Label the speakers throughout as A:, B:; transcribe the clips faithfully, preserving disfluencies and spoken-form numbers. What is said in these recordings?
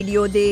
A: ویډیو دی.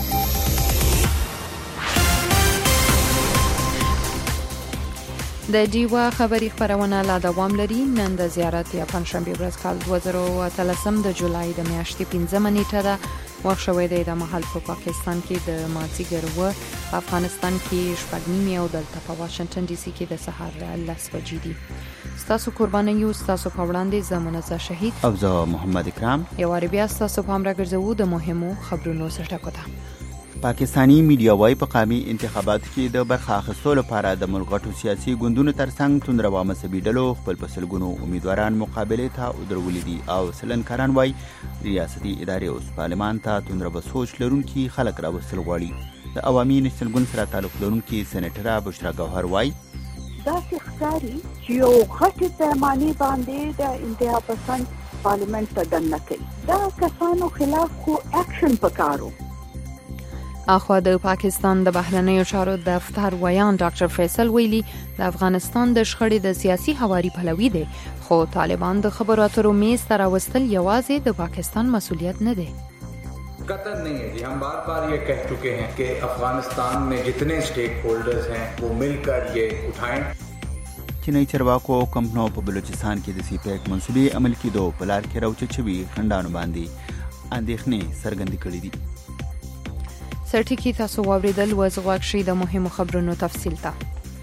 B: د ډیوا خبری خبرونه لا دوام لري. نن د زیارت یا پنځشنبه ورځ کال دوه زره او اتلسم د جولای د میاشتې پنځمه نیټه ده. وخت شوی دی د مهال په پاکستان کې د مازدیګر و، افغانستان کې شپږ نیمې او دلته په واشنگټن ډي سي کې د سهار لس بجې دي. ستاسو قرباني یو ستاسو په وړاندې زمونږه شهید
C: او زه محمد اکرام
B: یو بیا ستاسو په امر ګرځو د مهمو خبرونو سرټکو ته.
C: پاکستانی میډیا وايي په قومي انتخاباتو کې د برخه اخیستلو لپاره د ملګرو سیاسي ګوندونو ترڅنګ توندروا مذهبي ډلو خپل پسلګونو امیدواران مقابله ته ودرولې دي او سلنکاران وايي ریاستي ادارې اوس پارلمان ته توندروا سوچ لرونکي خلک راوستل غواړي. د عوامي نسل ګوند سره تعلق لرونکي سېنیټره بشرا ګوهر وايي
D: دا ښکاري چې یو غټ پیمانه باندې د انتها پسند پارلمان ته دننه کوي. دا کسانو خلاف خو اکشن پکارو.
B: اخوا د پاکستان د بهرنیو چارو دفتر ویان ډاکټر فیصل ویلي د افغانستان د شخړې د سیاسي حواري پلوي دي، خو طالبان د خبرو اترو میز ته راوستل یوازې د پاکستان مسؤلیت نه دی.
E: قطر नहीं है जी. हम बार बार ये कह चुके हैं कि अफगानिस्तान में जितने स्टेक होल्डर्स हैं वो मिलकर ये उठाएं.
C: چینی چرواکو کمپنو په بلوچستان کې د سی پیک منصوبې عمل کېدو په لار کې راوچت شوي خنډانو باندې اندېښنې څرګندې کړې دي.
B: سرټیکی تاسو واوریدل وز غوښ شي د مهمو خبرونو تفصیل ته.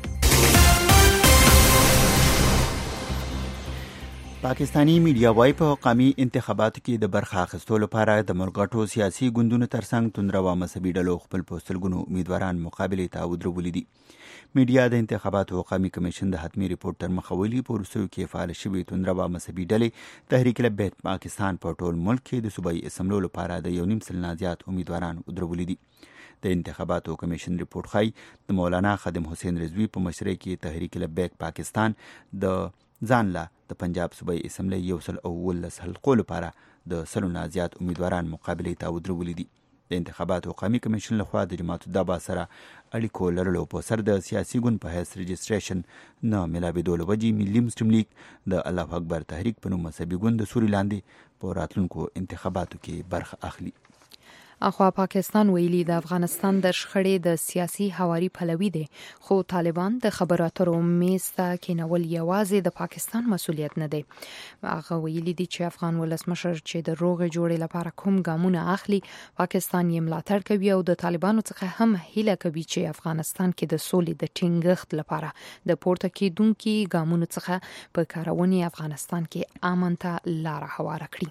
C: پاکستانی میډیا وايي په قومي انتخاباتو کې د برخه اخیستلو لپاره د ملګرو سیاسي ګوندونو ترڅنګ توندروا مذهبي ډلو خپل پوسټلګونو امیدواران مقابله ته ودرولې دي. میډیا د انتخاباتو قومي کمیشن د حتمي ریپورت تر مخه ویلي په وروستیو کې فعال شوي توندروا مذهبي ډلې تحریک لبیک پاکستان په ټول ملک کې د صوبایي اسمبلو لپاره د یو نیم سلنه زیات امیدواران ودرولې دي. د انتخاباتو کمیشن ریپورت ښایي د مولانا خادم حسین رضوي په مشرۍ کې تحریک لبیک پاکستان د ځان لا د پنجاب صوبایي اسمبلی یو سل او ولس حلقو لپاره د سلو نه زیات امیدواران مقابله ته ودرولې دي. د انتخاباتو قومي کمیشن لخوا د جماعت الدعوه سره اړیکو لرلو په سر د سیاسي ګوند په حیث رجسټریشن نه ملابېدو له وجې ملي مسلم لیگ د الله اکبر تحریک په نوم مذهبي ګوند د سوري لاندې په راتلونکو انتخاباتو کې برخه اخلي.
B: اخوا پاکستان ویلي د افغانستان د شخړې د سیاسي حواري پلوي دي، خو طالبان د خبرو اترو میز ته کېنول یوازې د پاکستان مسؤلیت نه دی. هغه ویلي دي چې افغان ولسمشر چې د روغې جوړې لپاره کوم ګامونه اخلي پاکستان یې ملاتړ کوي او د طالبانو څخه هم هیله کوي چې افغانستان کې د سولې د ټینګښت لپاره د پورته کېدونکو ګامونو څخه په کارونې افغانستان کې امن ته لار هواره کړي.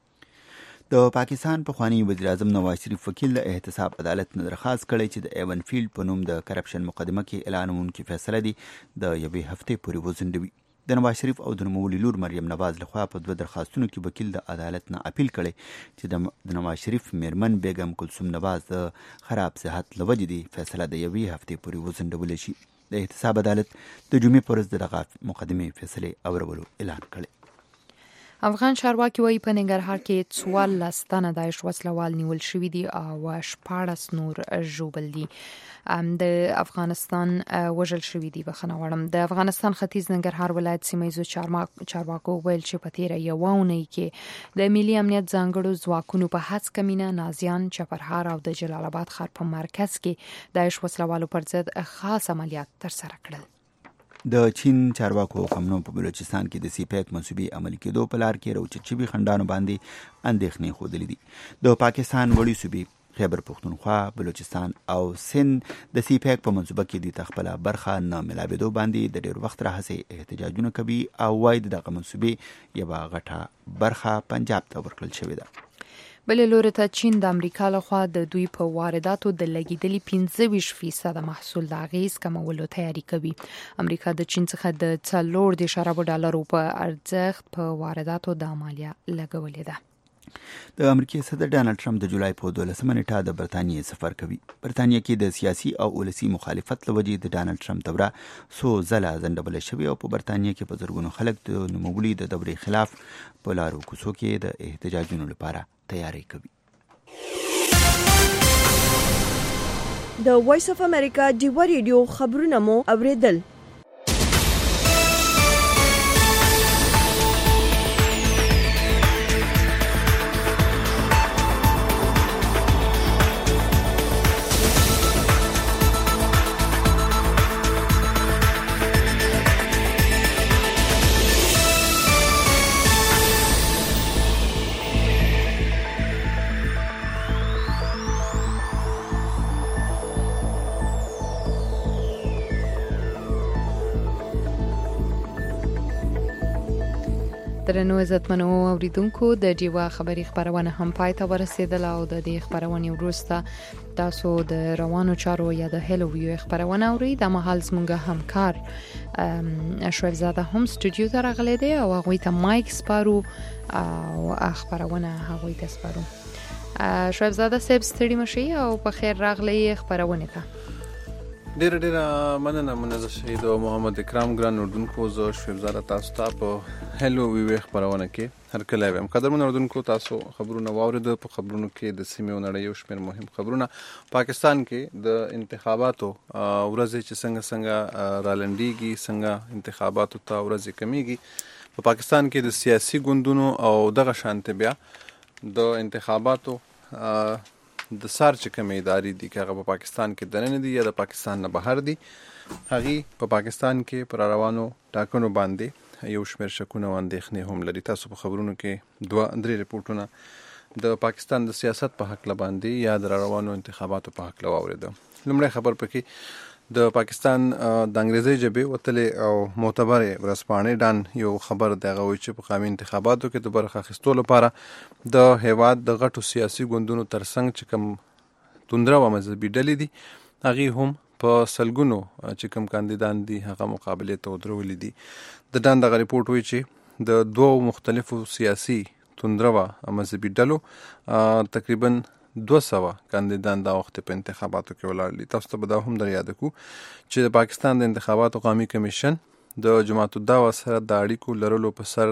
C: د پاکستان پخوانی وزیر اعظم نواز شریف وکیل له احتساب عدالت نه درخواست کړی چې د ایون فیلډ په نوم د کرپشن مقدمه کې اعلانونکو فیصله دی د یوې هفتې پورې وځنډوي. د نواز شریف او د نوموړي لور مریم نواز لخوا په دوه درخواستونو کې وکیل د عدالت نه اپیل کړی چې د نواز شریف میرمن بیگم کلثوم نواز د خراب صحت له وجې دی فیصله د یوې هفتې پورې وځنډول شي. د احتساب عدالت د جمعې په ورځ دغه مقدمې فیصلې اورولو اعلان کړی.
B: افغان چارواکي وايي په ننګرهار کې څوارلس تنه داعش وسلوال نیول شوي دي او شپاړس نور ژوبل دي. د افغانستان وژل شوي دي. بخښنه غواړم. د افغانستان ختیځ ننګرهار ولایت سیمه چارواکو ویل چې په تیره یوه اونۍ کې د ملي امنیت ځانګړو ځواکونو په هڅه کمینه نازیان، چپرهار او د جلال آباد ښار په مرکز کې داعش وسلوالو پر ضد خاص عملیات ترسره کړل.
C: د چین چارواکو کمنو په بلوچستان کې د سی پیک منصوبې عمل کېدو په لار کې راوچت شوي خنډانو باندې اندېښنې ښودلې دي. د پاکستان وړي صوبې خیبر پختونخوا، بلوچستان او سند د سی پیک په منصوبه کې د تخپله برخه نه ملابېدو باندې د ډېر وخت راهیسې احتجاجونه کوي او وایي دغه منصوبې یوه غټه برخه پنجاب ته ورکړل شوې ده.
B: بل لوري ته چین د امریکا لخوا د دوی په وارداتو د لګیدلي پنځه ویشت فیصد محصول د اغیز کمولو تیاری کوي. امریکا د چین څخه د څلور دېرش اربو ډالرو په ارزښت په وارداتو د مالیه لګولې ده.
C: د امریکای صدر ډانلډ ټرمپ د جولای په دولسمه نیټه د برتانیې سفر کوي. برتانیې کې د سیاسي او ولسي مخالفت له وجې د ډانلډ ټرمپ دوره څو ځله ځنډوله شوې او په برتانیې کې په زرګونو خلک د نوموړي د دورې خلاف په لارو کوڅو کې د احتجاجونو لپاره تیاری کوي.
A: د وایس اف امریکا ډیوا ریډیو خبرونه مو اوریدل.
B: درنو عزتمنو اوریدونکو د ډیوا خبری خبرونه هم پای ته ورسیدله او د دې خبرونې وروسته تاسو د روانو چارو یا د هلو ویو خبرونه اورئ. د مهال زموږ همکار اشرف زاده هم سټوډیو ته راغلی دی او هغوی ته مایک سپارو او خبرونه هغوی ته سپارو. اشرف زاده صاحب ستړي مشي او په خیر راغلی خبرونه ته.
F: ډیر ډیر مننه منزه شهید او محمد اکرام ګران اردوونکو. زه شعیب زاده تاسو ته په هلو وی خبرونه کې هر کله ویم. قدرمن اردوونکو تاسو خبرونه واورید. په خبرونو کې د سیمې او نړۍ یو شمېر مهم خبرونه. پاکستان کې د انتخاباتو ورځې چې څنګه څنګه رالنډيږي څنګه انتخاباتو ته ورځې کمیږي. په پاکستان کې د سیاسي ګوندونو او دغه شانته بیا د انتخاباتو د سار چې کومې ادارې دي که هغه په پاکستان کې دننه دي یا د پاکستان نه بهر دي هغې په پاکستان کې پر روانو ټاکنو باندې یو شمېر شکونه او اندېښنې هم لري. تاسو په خبرونو کې دوه درې رپورټونه د پاکستان د سیاست په هکله باندې یا د روانو انتخاباتو په هکله واورېده. لومړی خبر پکې د پاکستان د انګریزي ژبې وتلې او معتبرې ورځپاڼې ډان یو خبر دی هغه وایي چې په قومي انتخاباتو کې د برخه اخیستو لپاره د هیواد د غټو سیاسي ګوندونو ترڅنګ چې کوم توندره او مذهبي ډلې دي هغې هم په سلګونو چې کوم کاندیدان دي هغه مقابلې ته ودرولي دي. د ډان دغه ریپورټ وایي چې د دوو مختلفو سیاسي توندره او مذهبي ډلو تقریبا دوه سوه کاندیدان دا وخت په انتخاباتو کې ولاړ دي. تاسو ته به دا هم در یاد کړو چې د پاکستان د انتخاباتو قومي کمیشن د جماعت الدعوه سره د اړیکو لرلو په سر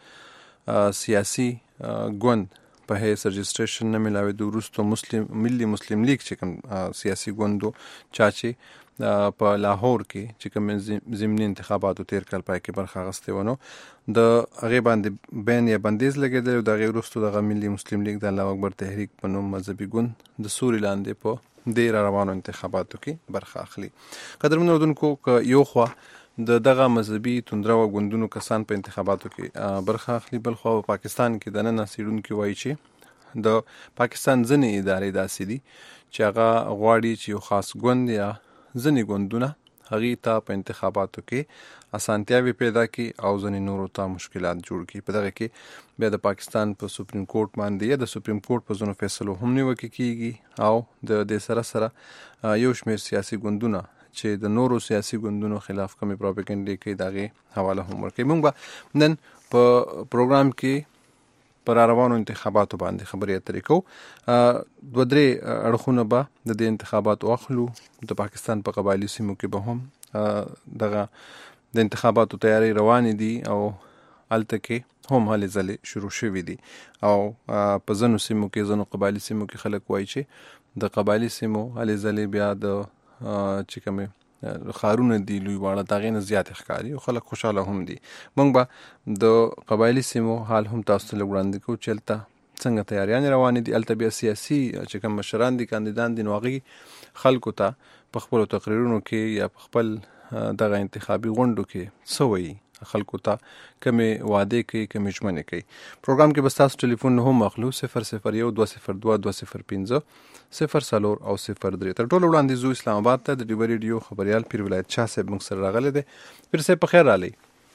F: د سیاسي ګوند په حیث رجسټریشن نه ملاوېدو وروسته مسلم ملي مسلم لیگ چې کوم سیاسي ګوندو چا چې په لاهور کې چې کوم ضمني انتخاباتو تیر کال پای کې برخه اخیستې ونه د هغې باندې بین یا بندیز لګېدلی او د هغې وروسته دغه ملي مسلم لیگ د الله اکبر تحریک په نوم مذهبي ګوند د سوري لاندې په دې را روانو انتخاباتو کې برخه اخلي. قدرمن اردوونکو که یو خوا د دغه مذهبي توندره او ګوندونو کسان په انتخاباتو کې برخه اخلي بل خوا په پاکستان کې دننه څېړونکي وایي چې د پاکستان ځینې ادارې داسې دي چې هغه غواړي چې یو خاص ګوند یا ځینې ګوندونه هغې ته په انتخاباتو کې اسانتیاوې پیدا کړي او ځینې نورو ته مشکلات جوړ کړي. په دغه کې بیا د پاکستان په سپریم کورټ باندې یا د سپریم کورټ په ځینو فیصلو هم نیوکې کېږي او د دې سره سره یو شمېر سیاسي ګوندونه چې د نورو سیاسي ګوندونو خلاف کومې پروپاګنډې کوي د هغې حواله هم ورکوي. موږ به نن په پروګرام کې پر روانو انتخاباتو باندې خبرې اترې کوو. دوه درې اړخونه به د دې انتخاباتو اخلو. د پاکستان په قبایلي سیمو کې به هم دغه د انتخاباتو تیاری روانې دي او هلته کې هم هلې ځلې شروع شوي دي او په ځینو سیمو کې ځینو قبایلي سیمو کې خلک وایي چې د قبایلي سیمو هلې ځلې بیا د چې کومې ښارونه دي لوی واړه د هغې نه زیات ښکاري او خلک خوشحاله هم دي. موږ به د قبایلي سیمو حال هم تاسو ته لږ وړاندې کوو چې هلته څنګه تیاریانې روانې دي. هلته بیا سیاسي چې کوم مشران دي کاندیدان دي نو هغوی خلکو ته په خپلو تقریرونو کې یا په خپل دغه انتخابي غونډو کې څه وایي خلکو ته کمې وعدې کوي کمې ژمنې کوي. پروګرام کې به ستاسو ټلیفون هم اخلو صفر صفر یو دوه صفر دوه دوه صفر پنځه صفر څلور او صفر درې. تر ټولو وړاندې ځو اسلام آباد ته. د ډیوه ریډیو خبریال پیر ولایت شاه صاحب موږ سره راغلی دی. پیر صاحب په خیر راغلی.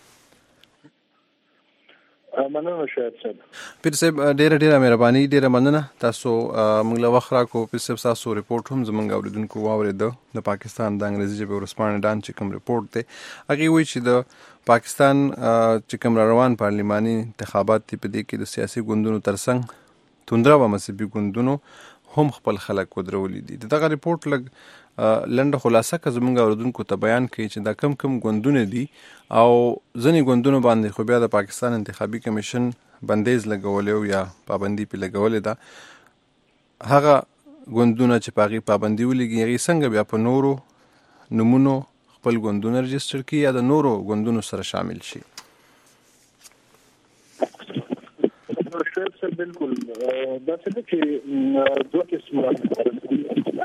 G: مننه شاید صاحب.
F: پیر صاحب ډیره ډیره مهرباني ډیره مننه. تاسو موږ له وخت راکړو. پیر صاحب تاسو ریپورټ هم زموږ اوریدونکو واورېده. د پاکستان د انګریزي ژبې ورځپاڼې ډان چې کوم ریپورټ دی هغې وایي چې د پاکستان چې کوم را روان پارلماني انتخابات دي په دې کې د سیاسي ګوندونو ترڅنګ توندره او مذهبي ګوندونو هم خپل خلک ودرولي دي. د دغه ریپورټ لږ لنډه خلاصه که زموږ اوریدونکو ته بیان کوي چې دا کم کم ګوندونه دي او ځینې ګوندونو باندې خو بیا د پاکستان انتخابي کمیشن بندیز لګولی او یا پابندي پې لګولې ده. هغه ګوندونه چې په هغې پابندي ولګي هغې څنګه بیا په نورو نومونو خپل ګوندونه رجسټر کړي یا د نورو ګوندونو سره شامل شي؟
G: بالکل دا څه ده چې دوه قسمه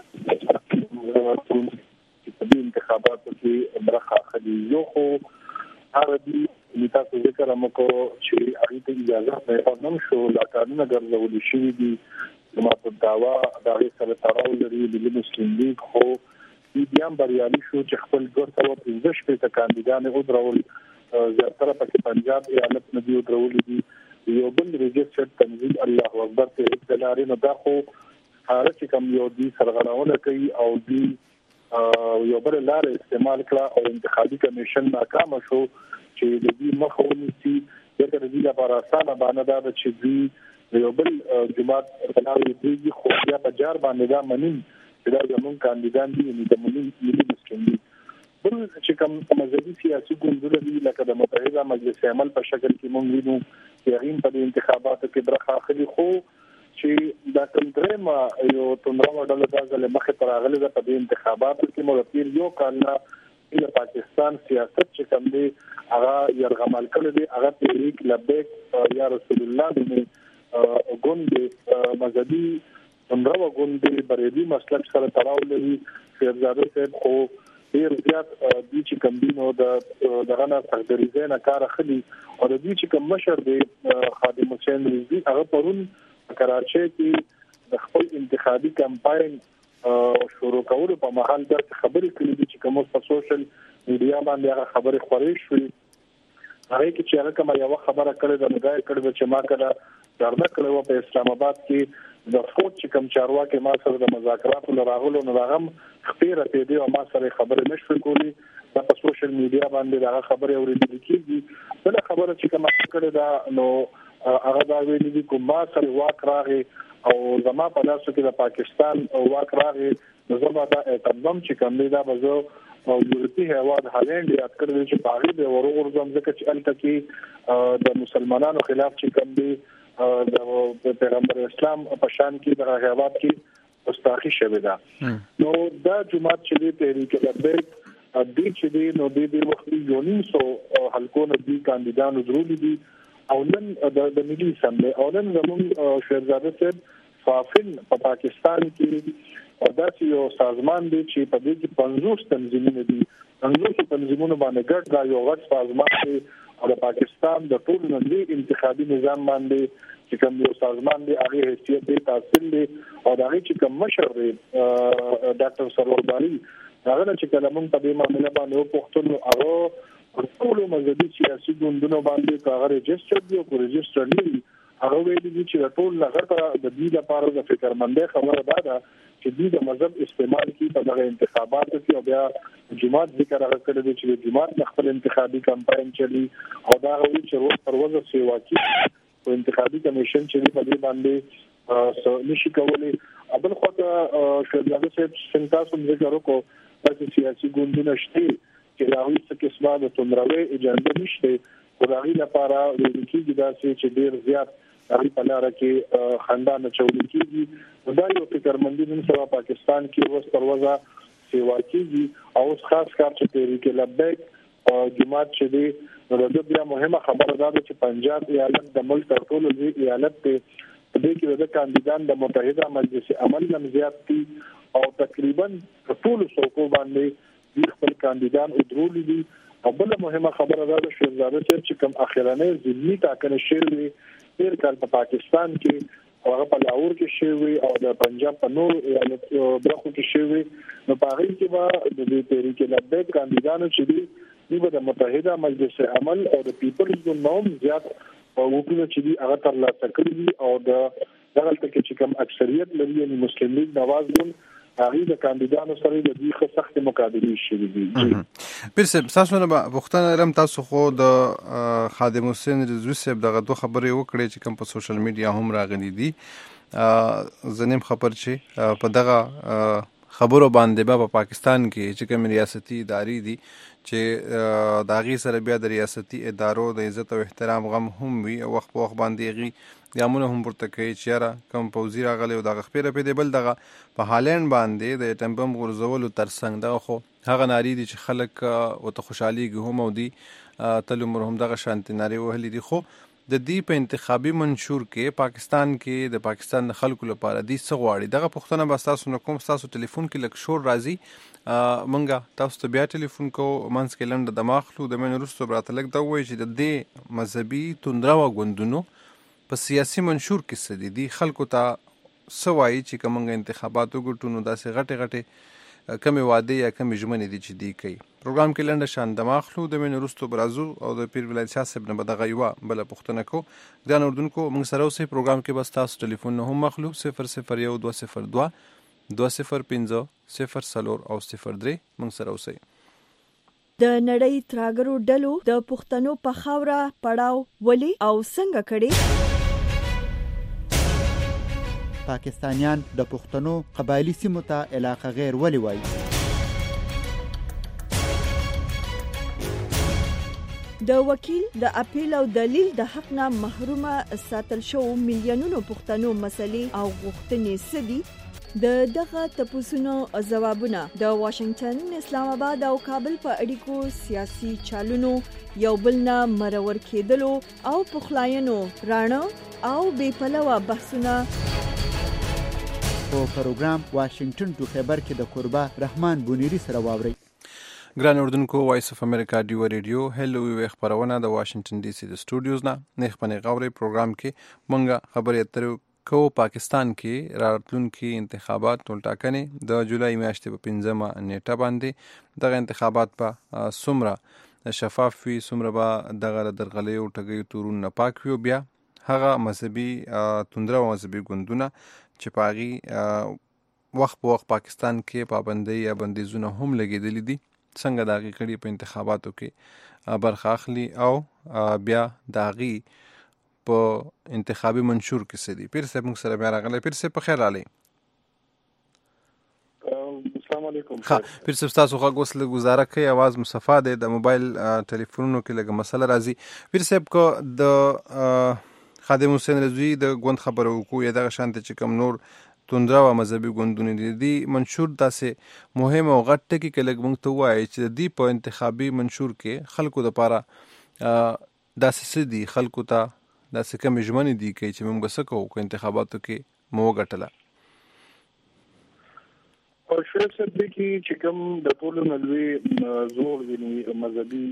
G: په انتخاباتو کې برخه اخلي. یو خو هغه دي چې تاسو ذکر هم وکړو چې هغې ته اجازه پیدا نه شو لا کارونه ګرځولي شوي دي. جماعت الدعوه د هغې سره تړاو لري. ملي مسلم لیگ خو بیا هم بریالي شو چې خپل دوه سوه پنځه شپېته کاندیدان یې ودرول زیاتره په پنجاب ایالت نه دی درولې دي یو بل ريجسترد تنظیم الله اکبر ته اطلاعي نه دا خو هغه چې کوم یو دي سرغړونه کوي او دي یو بل لار استعمال کړه او انتخابي کمیشن ناکام شو چې د دې مخ ونیسي دغه د دې لپاره اسانه باندې دا چې دې یو بل جماعت بناوي دي خو بیا په جار باندې دا منین چې دا زمون کاندیدان دي نو د ملي مسکن دي بل چې کوم مذهبي سیاسي ګوندونه دي لکه د متحده مجلس عمل په شکل کې مونږ وینو چې هغه په انتخاباتو کې برخه اخلي خو چې دا کوم درېما یو تندرو ډول د ځل مخه تر اغله د په انتخاباتو کې مو پیر یو کال د پاکستان سیاست چې کوم دی هغه يرغمل کړی دی هغه تحریک لبیک یا رسول الله دی ګوند مذهبي تندرو ګوند بریدي مسلک سره تړاو لري شهزاده صاحب خو ډیر زیات د چې کوم دینو د دغه نه تقدیري نه کار اخلي او د دې چې کوم مشر دی خادم حسین رضی هغه پرون کراچۍ کې د خپل انتخابي کمپاین شروع کولو په محل د خبرې کړې دي چې کوم په سوشل میډیا باندې هغه خبرې خوري شوې هغه کې چې هغه کومه یو خبره کړې ده نو دا کړې چې ما کړه درنه کړو په اسلام آباد کې د فوت چې کوم چارواکي ما سره د مذاکراتو لراغلو نو هغه خپيره ته دی او ما سره خبرې نشو کولی دا په سوشل میډیا باندې دا خبرې اورېدل کېږي بل خبره چې کوم کړې ده نو هغه دا ویلي دي کوم ما سره واک راغی او زما په لاسو کې د پاکستان واک راغی نو زما دا تقدم چې کوم دی دا بزو او یورپی هواد هالند یاد کړل چې باغی به ورور زم ځکه چې الته کې د مسلمانانو خلاف چې کوم دی د پیغمبر اسلام په شان کې د هواد کې مستاخی شوه دا نو دا جماعت چې دی تحریک لبیک د دې چې دی نو د دې وخت یو نیم سو حلقونه دي کاندیدانو ضروري دي او نن د ملي اسمبلی او نن زموږ شهزاده صاحب فافن په پاکستان کې دا چې یو سازمان دی چې په دې کې پنځوس تنظیمونه دي پنځوس تنظیمونه باندې ګډ دا یو غټ سازمان دی او د پاکستان د ټول نړۍ انتخابي نظام باندې چې کوم یو سازمان دی هغه حیثیت دی تحصیل دی او دا چې کوم مشر دی ډاکټر سرور باری هغه چې کلمون په دې معاملې باندې پښتون هغه ټول مذهبي سیاسي ګوندونو باندې کاغه ريجستر دی او ريجستر نه هغه ویلي دي چې ټول لغړه د دې لپاره د فکرمندۍ خبره ده چې دې د مذهب استعمال کی په دغه انتخاباتو کې او بیا جماعت ذکر هغه کړی دی چې جماعت خپل انتخابي کمپاین چلی او دا وی چې روز پر ورځ سیوا کی او انتخابي کمیشن چې په دې باندې نشي کولای ابل خواته شهزاده صاحب سنتاسو ذکر وکړو چې سیاسي ګوندونه شته چې راوي څه قسمه د تندروي اجازه نشته خدای لپاره د کیږي دا چې ډیر زیات هغه په لار کې خندان چول کیږي دا یو فکرمندي نن سبا پاکستان کې اوس پروازه سیوا کیږي او خاص کار چې تحریک لبیک او جماعت چې دی نو د بیا مهمه خبره ده چې پنجاب ایالت د ملک تر ټولو لوی ایالت دی په دې کې د کاندیدان د متحده مجلس عمل نم زیات دي او تقریبا ټول صوبو باندې د خپل کاندیدان ودرول دي او بل مهمه خبره ده چې شهزاده چې کوم اخیرانه ضمني ټاکنې شوې تیر کال په پاکستان کې هغه په لاهور کې شوی او د پنجاب په نور ایالت برخو کې شوی نو په هغه کې به د دې تحریک لبیک کاندیدانو چې دی د متحده مجلس عمل او د پیپلز ګوند نوم زیات وګړو چې دی هغه تر لاسه کړی او د دغه تک چې کوم اکثریت لري یعنی مسلم لیگ نواز ګوند هغه د کاندیدانو سره د دې سخت مقابله شوې دي
F: پرسه تاسو نه وختونه لرم تاسو خو د خادم حسین رضوی صاحب دغه دوه خبرې وکړې چې کوم په سوشل میډیا هم راغلي دي زنیم خبر چې په دغه خبرو باندې په پاکستان کې چې کوم ریاستي ادارې دي چې د هغې سره بیا د ریاستي ادارو د عزت او احترام غم هم وي او وخت په وخت باندې هغې ګامونه هم پورته کوي چې یاره کوم پوځي راغلی او دغه خپېره پې دی بل دغه په هالینډ باندې د اټم بم غورځولو تر څنګ دغه خو هغه نارې دي چې خلک ورته خوشحالېږي هم او دي تل عمر هم دغه شانتې نارې وهلې دي خو د دې په انتخابي منشور کې پاکستان کې د پاکستان د خلکو لپاره دي څه غواړي دغه پوښتنه به ستاسو نه کوم ستاسو ټلیفون کې لږ شور راځي مونږه تاسو ته بیا ټلیفون کوو منځ کې لنډه دمه اخلو د مینې وروسته به راته لږ دا ووایي چې د دې مذهبي توندروه ګوندونو په سیاسي منشور کې څه دي دي خلکو ته څه وایي چې که مونږ انتخابات وګټو نو داسې غټې غټې کمې وعدې یا کمې ژمنې دي چې دی کوي. پروګرام کې لنډه شان د ماخلو د مین وروستو برازو او د پیر ولایت شاه صاحب نه به دغه یوه بله پوښتنه کوو. ګران اردونکو موږ سره اوسئ. پروګرام کې به ستاسو ټلیفون نه هم مخلو صفر صفر یو دوه صفر دوه دوه صفر پنځه صفر څلور او صفر درې موږ سره اوسئ.
A: د نړۍ تراګرو ډلو د پښتنو په خاوره پړاو ولې او څنګه کړي؟
C: پاکستانیان د پښتنو قبایلی سیمو ته علاقه غیر ولې وایي؟
A: د وکیل د اپیل او دلیل د حق نه محرومه ساتل شو میلیونونو پښتنو مسلې او غوښتنې سدي؟ د دغه تپوسونو ځوابونه د واشنگټن، اسلام آباد او کابل په اړیکو سیاسي چالونو یو بل نه مرور کېدلو او پخلاینو راڼه او بې پلوه بحثونه
C: په پروګرام واشنگټن ټو خیبر کې د قربا رحمان بونیری سره واوري.
F: ګران اردونکو وایس اف امریکا ډیو ریډیو هلو وی خبرونه د واشنگټن ډي سي د سټوډیوز نه نه خپنه غوړې پروګرام کې مونږه خبرې اترو کو. پاکستان کې راتلونکي انتخابات ټولټاکنې د جولای میاشتې په پنځمه نیټه باندې دغه انتخابات په څومره شفاف وي، څومره به دغه درغلیو ټګیو تورون نه پاک وي، بیا هغه مذهبي توندره او مذهبي ګوندونه چې په هغې وخت په وخت پاکستان کې پابندۍ یا بندیزونه هم لګېدلي دي څنګه د هغې کړي په انتخاباتو کې برخه اخلي او بیا د هغې په انتخابي منشور کې څه دي. پیر صاحب موږ سره بیا راغلی. پیر صاحب په خیر راغلی.
G: السلام علیکم.
F: ښه پیر صاحب ستاسو غږ اوس لږ ګزاره کوي، اواز مصفا دی، د موبایل ټلیفونونو کې لږه مسله راځي. پیر صاحب که د خادم حسین رضوي د ګوند خبره وکړو یا دغه شانته چې کوم نور توندره او مذهبي ګوندونه دي دي منشور داسې مهم او غټ ټکي کې لږ موږ ته ووایي چې د دې په انتخابي منشور کې خلکو دپاره داسې څه دي، خلکو ته داسې کومې ژمنې دي کوي چې موږ به څه کوو که انتخاباتو کې مو وګټله؟
G: شعیب صاحب دی کې چې کوم د ټولو نه لوی زور دی مذهبي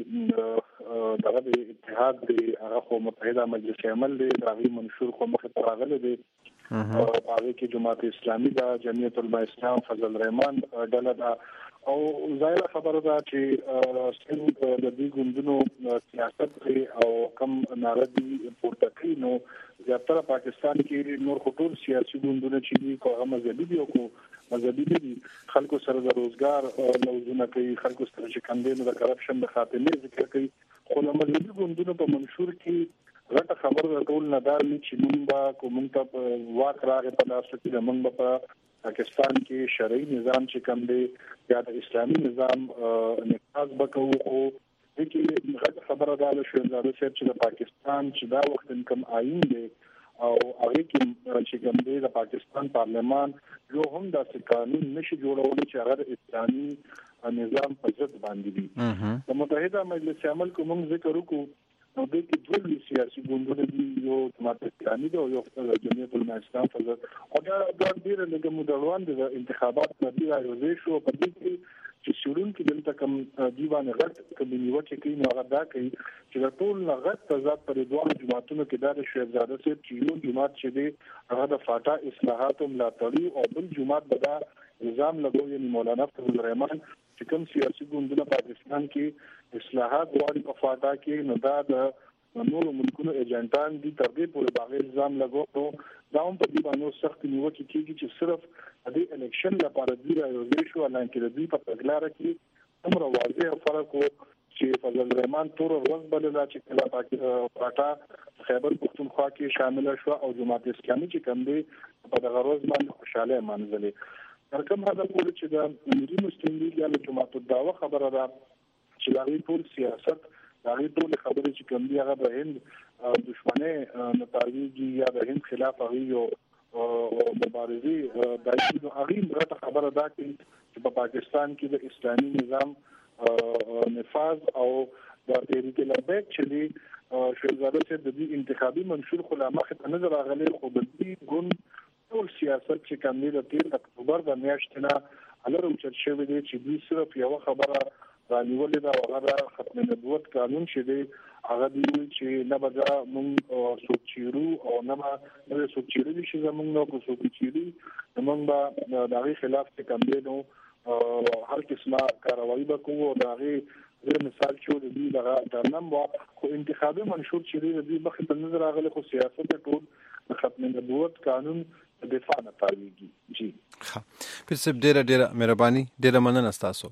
G: دغه د اتحاد دی هغه خو متحده مجلس عمل دی، د هغې منشور خو مخې ته راغلی دی. په هغې کې جماعت اسلامي ده، جمعیت علماء اسلام، فضل الرحمن ډله ده او ظاهره خبره ده چې څنګه د دې ګوندونو سیاست دی او کم ناره دي پورته کوي. نو زیاتره پاکستان کې نور خو ټول سیاسي ګوندونه چې دي که هغه مذهبي دي او که مذهبي نه دي، خلکو سره د روزګار لوزونه کوي، خلکو سره چې کوم دی نو د کرپشن د خاتمې ذکر کوي. خو د مذهبي ګوندونو په منشور کې غټه خبره د ټول نه دا وي چې موږ به که موږ ته په واک راغی په لاس کې د موږ به په پاکستان کې شرعي نظام چې کوم دی یا د اسلامي نظام نفاذ به کوو. خو دې کې غټه خبره دا ده شهزاده صاحب چې د پاکستان چې دا وخت کوم آئین دی او هغه کې چې کوم دی د پاکستان پارلمان یو هم داسې قانون نشي جوړولی چې هغه د اسلامي نظام په ضد باندې وي. د متحده مجلس عمل کو موږ ذکر وکړو نو دې کې دوه سیاسي ګوندونه دي، یو جماعت اسلامي ده او یو جمعیت علماء اسلام فضل او دا د ډېر لږه مدروان دي د انتخابات په دی راځي شو په دې کې چې شورون کې دلته کوم دیوان غټ کوي نیوکه کوي نو هغه دا کوي چې د ټول غټ تضاد پر دوه جماعتونو کې دا شهزاده صاحب چې یو جماعت چې دی هغه د فاټا اصلاحات ملاتړي او بل جماعت به دا نظام لګوي یعنی مولانا فضل الرحمن چې کوم سیاسي ګوندونه پاکستان کې اصلاحات غواړي په فاټا کې نو دا د نورو ملکونو ایجنټان دي تر دې پورې باغ نظام لګوي. دا هم په دې باندې سخت نیوکه کیږي چې صرف د الیکشن لپاره دی راځي شو الان کې د دې په تګلارې کې عمر واضح فرق وو چې فضل الرحمن تور ورځ بلل چې کله فاټا خیبر پختونخوا کې شامل شو او جماعت اسلامي چې کوم دی په دغه ورځ باندې خوشاله منځلې. ترکم هدا کول چې د ملي مسلم لیگ یا جماعت الدعوه خبره ده چې دغه ټول سیاست دغه ټول خبرې چې کوم دی هغه د هند دښمنۍ نتایجي یا د هند خلاف هغه یو مبارزه دایي نو هغه مرته خبره ده چې په پاکستان کې د اسلامي نظام نفاذ او د تحریک لبیک چې دی شهزاده صاحب د دې انتخابي منشور خو لا مخه ته نظر راغلی خو د دې ګوند ټول سیاست چې کوم دی د تیر اکتوبر د میاشتې نه الرم چې شوی دی چې دوی صرف یو خبره رانیولې دا هغه ختم نبوت قانون چې دی هغه دی چې نه بدا مونږ سوچیرو او نه ما سوچیرو چې زمونږ نو کو سوچیرو موږ به د هغه خلاف څه کوم دی نو هر قسمه کاروایی به کوو دا غي د مثال چې د دې د نن خو انتخابي منشور چې د دې مخې په نظر راغلي خو سیاست ټول د ختم نبوت قانون د دفاع نه تاویږي. جی
F: ها پیر صاحب ډیره ډیره مهرباني ډیره مننه تاسو.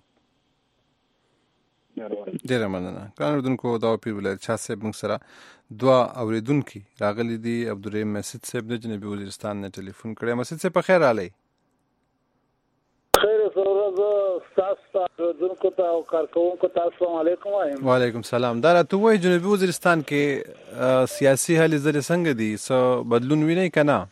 F: ډیره مننه. ګران اردوونکو دا پیر ولایت شاه صاحب موږ سره دوا اوریدونکو راغلي دي. عبدالرحیم مسجد صاحب د جنوبي وزیرستان نه ټلیفون کړی. مسجد صاحب په خیر راغلی.
H: خیر سره تاسو اردوونکو ته او کارکونکو ته السلام علیکم وایم.
F: وعلیکم السلام. دا راته وایي جنوبي وزیرستان کې سیاسي هلې ځلې څنګه دي؟ څه بدلون وینئ که نه؟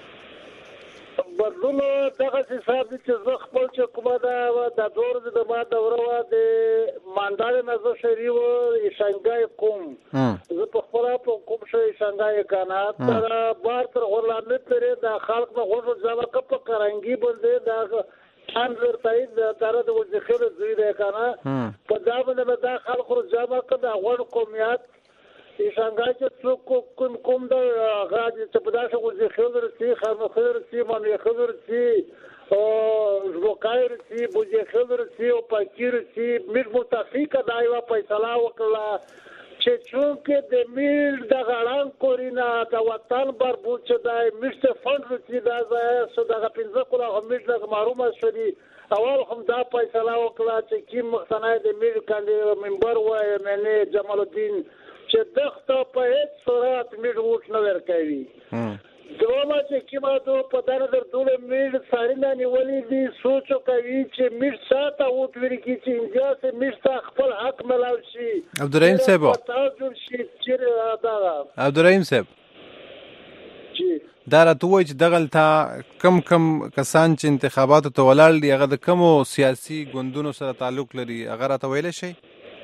H: بدلون دغسې حساب دي چې زه خپل چې کومه ده دا دوه ورځې د ما دوره وه د مانډال نه زه شهري و شانګای کوم زه په خپله په کوم شی شانګای که نه تر بار تر غرلاندې پرې د خلق نه غوښو جمع که په کرنګي باندې دا انظر تایید داره د وزیخیل زوی ده که نه په دا باندې به دا خلق رو جمع که د غوړ قومیت شانګای چې څوک کوم کوم د غاړې چې په داسې وزیخیل رسي خرمخیل رسي مانویخیل رسي ژبوکای رسي بوزیخیل رسي او پاکی رسي میر متفقه دا یوه فیصله وکړله چې چونکې د میل د غړان کورینا د وطن بربود چې دا میشته فند رسي دا ځای دغه پنځه کله هم میش دغه محرومه شدي. اول هم دا فیصله وکړه چې کیم مخصنای د میل کاندید منبر وای منی جمال الدین چې دغه په هیڅ صورت میډ ووټ نه ورکوي. دوما چې کیما دو په دغه در دوله میډ سارینه نیولې دي سوچ کوي چې میډ ساته ووټ ورکړي چې انجا سه میډ خپل حق ملاو شي.
F: عبدالرحیم صاحب
H: تاسو شي چې دا
F: عبدالرحیم صاحب
H: جی
F: دا راته وایي چې دغلته کم کم کسان چې انتخاباتو ته ولاړ دي هغه د کومو سیاسي ګوندونو سره تعلق لري هغه راته ویلی شئ؟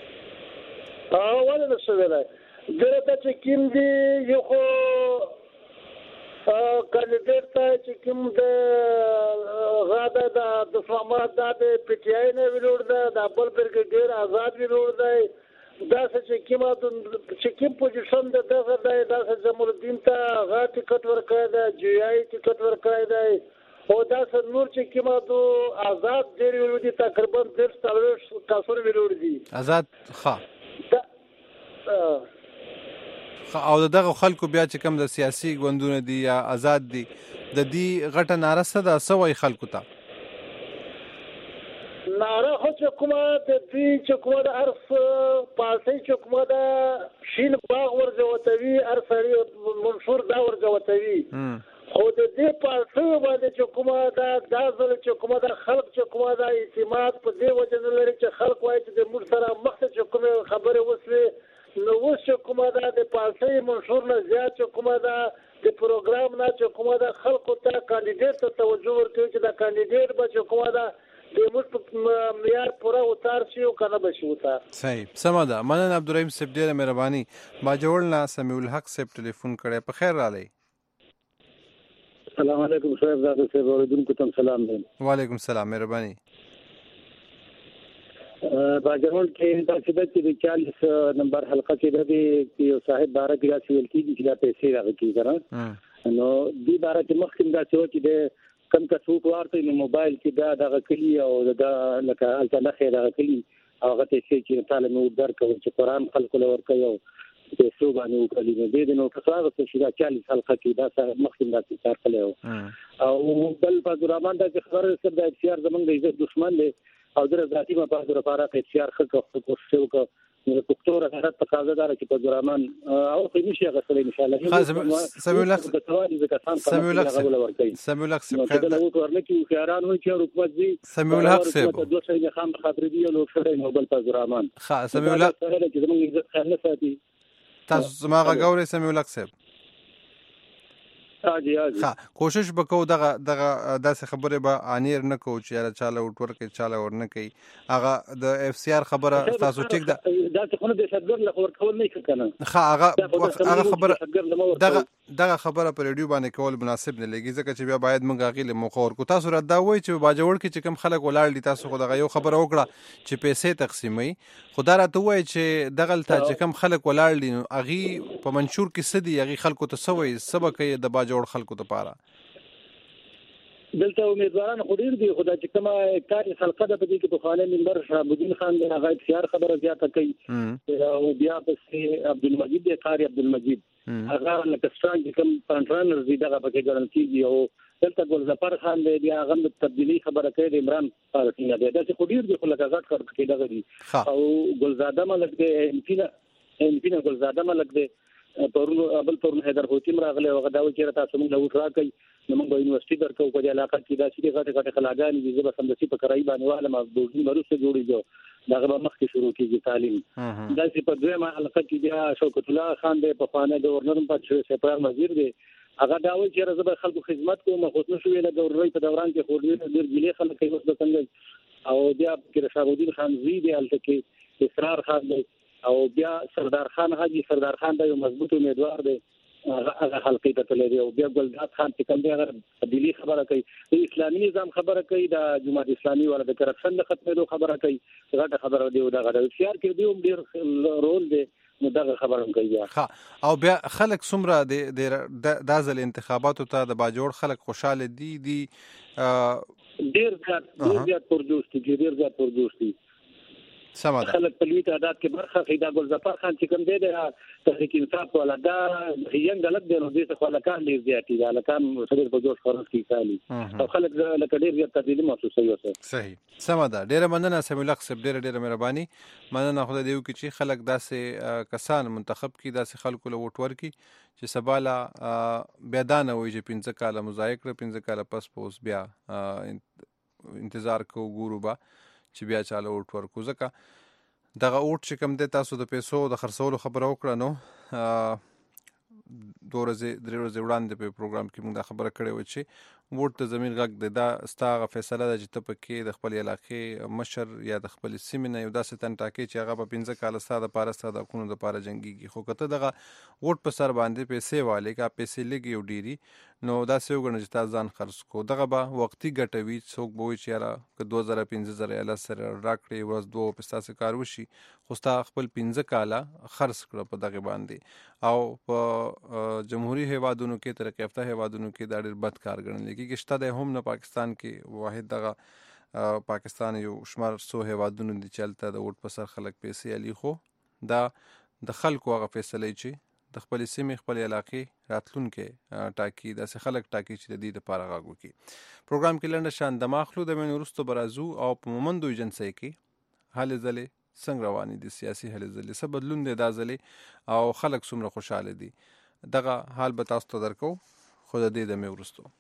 H: ولې نه شو ویلی ګره ته چې کوم دي یو خو کاندیدیټ ته چې کوم د غاده د دسمات دا د پی ټی آی نه ویلوړ ده د بل برګډیر آزاد ویلوړ دی دا چې کومه چې کوم پوزیشن د دغه دی دا جمال الدین ته غا ټیکټ ورکړی دی جی آی ټیکټ ورکړی دی او دا نور چې کومه دو آزاد ډېر ویلوړ دي تقریبا ډېر څلوېښت کسونه ویلوړ دي
F: آزاد ښه او دغه خلکو بیا چې کوم د سیاسي ګوندونه دي یا آزاد دي د دې غټه ناره څه ده څه وایي خلکو ته؟
H: ناره خو چې کومه د دې چې کومه د هر پارټۍ چې کومه د شین باغ ورجوتوي هر سړي منشور دا ورجوتوي خو د دې پارټۍ باندې چې کومه دا دا ځل چې کومه د خلک چې کومه د اعتماد په دې وجه نه لري چې خلک وایي چې د موږ سره مخته چې کومه خبرې وسوي نو اوس چې کومه دا د پارټۍ منشور نه زیات چې کومه دا د پروګرام نه چې کومه دا خلکو ته کاندیدیټ ته توجه ورکوي چې دا کاندیدیټ به چې کومه دا د موږ په معیار پوره وتار شي او که نه به شي وتار.
F: صحیح سمه ده. مننه عبدالرحیم صاحب ډېره مهرباني. باجوړ نه سمیع الحق صاحب ټلیفون کړی. په خیر راغلی.
H: السلام علیکم صاحب زاده صاحب اوریدونکو ته سلام دی.
F: وعلیکم السلام مهرباني.
H: باجوړ کې دا چې د چالیس نمبر حلقه کې د یو صاحب باره کې داسې ویل کېږي چې دا پیسې راغلي که نو دې باره کې مخکې داسې و چې د کم څوک ورته نو موبایل کې دا دغه کلي او دا لکه هلته نښې دغه کلي هغه پیسې چې تاله مې درکول چې قرآن خلکو له ورکوي او پیسو باندې وکړي نو دې د نو کس راغسته چې دا چالیس حلقه کې دا مخکې داسې کار کړی و. او بل په عبدالرحمن دا چې خبره صرف د اف سی آر زموږ د عزت دښمن دی او در ذاتي مفاد لپاره اف سی آر ښه کوشش وکړه نو پښتو راغله تقاضا دار چې په عبدالرحمن او خو نشي غسل ان شاء الله.
F: سمیع الحق سمیع الحق سمیع الحق
H: خیر نو ورنه کې خیاران وي چې حکومت دي
F: سمیع الحق صاحب
H: دوه شي خام خاطر دي نو شوی نو بل په عبدالرحمن
F: ښه سمیع الحق
H: چې زموږ عزت خیر نه ساتي
F: تاسو زما غوړې سمیع الحق صاحب
H: اجي اجي
F: ها کوشش وکاو دغه دغه داسې خبره به انیر نه کو چې یاره چاله وټور کې چاله ور نه کوي هغه د اف سی آر خبره تاسو ټیک ده
H: دا څه خو نه د شګر له ور کول نه کنه
F: ها هغه هغه خبره دغه دغه خبره پر ریډیو باندې کول مناسب نه لګي ځکه چې بیا باید موږ غیله مخور کو تاسو را دا وای چې باجوړ کې چې کم خلک ولاړ دي تاسو خو دغه یو خبره وکړه چې پیسې تقسیمي خدا راته وای چې دغه ته چې کم خلک ولاړ دي اغي په منشور کې سدي اغي خلکو ته سوي سبق د باجوړ خلکو ته پاره
H: دلته امیدواران خو ډیر دي خدای چې کومه کاري حلقه ده په دې کې په خانه منبر شهابالدین خان د هغه اختیار خبره زیاته کوي او بیا په عبدالمجید د قاری عبدالمجید هغه لکه سترانګ کوم پانټرانر دي دغه په کې ګرانټي دي او دلته ګلظفر خان دی بیا هغه د تبدیلی خبره کوي د عمران پارټي نه دی دا چې خو ډیر دي خو لکه غټ کار کې دغه دي او ګلزاده ملک دی امپینا امپینا ګلزاده ملک دی پرونو ابل پرونو حیدر حاتم راغله او غداوي چې تاسو موږ له وټرا کوي نو موږ په یونیورسيټي درکو په دې علاقه کې دا چې غټه غټه خلاګانې دي زه به سمدسي په کرای باندې واله ما د مروسه جوړیږي دا به مخکې شروع کیږي تعلیم دا چې په دویمه حلقه کې بیا شوکت الله خان د په خانه گورنر په سپرار وزیر دی هغه دا وایي چې زه به خلکو خدمت کوم خو نو شوې له گورنر په دوران کې خو ډېر ډېر ګلې خلک کوي اوس د څنګه او بیا کې شهابالدین خان زی دی الته کې اسرار خان دی او بیا سردار خان حاجی سردار خان د یو مضبوط امیدوار دی هغه حلقې ته تللی دی او بیا ګلداد خان چې کوم دی هغه تبدیلی خبره کوي د اسلامي نظام خبره کوي د جماعت اسلامي ولا د کرپشن د ختمېدو خبره کوي غټه خبره دی او دا غټه اختیار کې دی هم ډیر رول دی نو دا خبره کوي
F: ها او بیا خلک څومره د دازل انتخاباتو ته د باجوړ خلک خوشاله دي دي
H: ډیر زیات ډیر زیات پرجوش دي ډیر زیات پرجوش دي
F: سماده
H: خلک په لوی تعداد کې برخه خې دا ګلظفر خان چې کوم دی د تحریک انصاف ولا دا هیڅ غلط دی نو دې څه خلکان ډیر زیاتی دا لکان سره په جوش خرڅ کې کالي او خلک لکه ډیر زیات تبدیلی محسوسوي اوسه
F: صحیح سماده ډیر مننه سمیل اخصب ډیر ډیر مهرباني مننه خدای دیو کې چې خلک داسې کسان منتخب کی داسې خلکو له ووټ ورکي چې سباله بیا دا نه وي چې پنځه کاله مذاکره پنځه کاله پس پوس بیا انتظار کو ګورو با چې بیا چاله ووټ ورکو ځکه دغه ووټ چې کوم دی تاسو د پیسو د خرڅولو خبره وکړه نو دوه ورځې درې ورځې وړاندې په پروګرام کې موږ دا خبره کړې وه چې ووټ د زمین غږ دی دا ستا هغه فیصله ده چې ته پکې د خپل علاقې مشر یا د خپل سیمې نه یو داسې تن ټاکې چې هغه په پنځه کاله ستا دپاره ستا د حقونو دپاره جنګېږي خو که ته دغه ووټ په سر باندې پیسې والې که پیسې لږې او ډېري نو داسې وګڼه چې تا ځان خرڅ کو دغه به وختي ګټه وي څوک به وایي چې یاره که دوه زره پنځه زره یا لس زره راکړې ورځ دوه په ستاسې کار وشي خو ستا خپل پنځه کاله خرڅ کړه په دغې باندې او په جمهوري هیوادونو کې ترقي یافته هیوادونو کې دا ډېر بد کار ګڼل کېږي شته دی هم نه پاکستان کې واحد دغه پاکستان یو شمار څو هیوادونو دي چې هلته د ووټ په سر خلک پیسې علي خو دا د خلکو هغه فیصلې چې د خپل سیمې خپل علاقې راتلونکي ټاکي داسې خلک ټاکي چې د دې لپاره غږ وکړي پروګرام کې لنډه شان دمه اخلو د مینې وروسته به راځو او په مومندو ایجنسۍ کې هلې ځلې څنګه روانې دي سیاسي هلې ځلې څه بدلون دی دا ځلې او خلک څومره خوشحاله دي دغه حال به تاسو ته درکو خو د دې دمې وروسته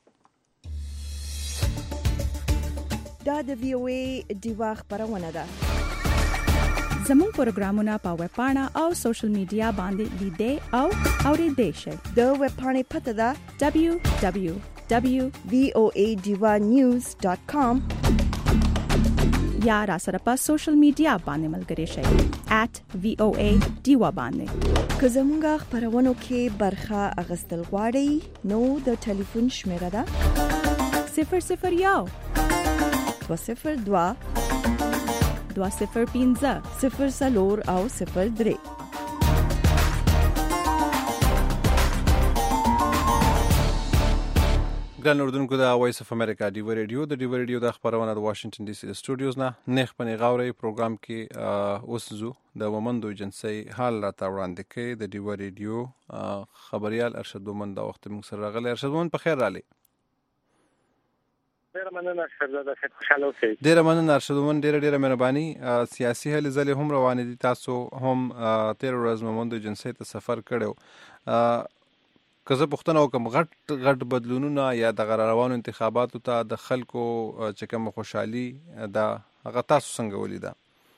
A: دا د وی او ای ډیوا خبرونه ده
I: زموږ پروګرامونه په ویب پاڼه او سوشل میډیا باندې لیدئ او اوریدئ شئ
A: د ویب پاڼې پته ده
I: دبليو دبليو دبليو
A: دوت وی او ای ډیوا نیوز ډاٹ کام
I: یا را سره په سوشل میډیا باندې ملګري شئ ایٹ وی او ای ډیوا باندې
A: که زموږ خبرونو کې برخه اغستل غواړئ نو د ټلیفون شمیره ده
I: صفر صفر یو
A: دو صفر دو
I: دو صفر پنځه
A: صفر څلور او صفر درې
F: ګران اردوونکو د وایس اف امریکا ډیو ریډیو د ډیو ریډیو د خبرونه د واشنگټن ډي سي د سټوډیوز نه نیخ پنې غاوري پروګرام کې اوس زو د مومندو ایجنسۍ حال راته وړاندې کوي د ډیو ریډیو خبريال ارشد مومند د وخت موږ سره راغلی ارشد مومند په خیر رالی
J: ډیره مننه شهزاده صاحب خوشاله اوسئ
F: ډیره مننه ارشد مومند ډیره ډیره مهرباني سیاسي هلې ځلې هم روانې دي تاسو هم تیر ورځ مومندو ایجنسۍ ته سفر کړو که زه پوښتنه وکړم غټ غټ بدلونونه یا د روانو انتخاباتو ته د خلکو چې کوم خوشحالي دا هغه تاسو څنګه ولیده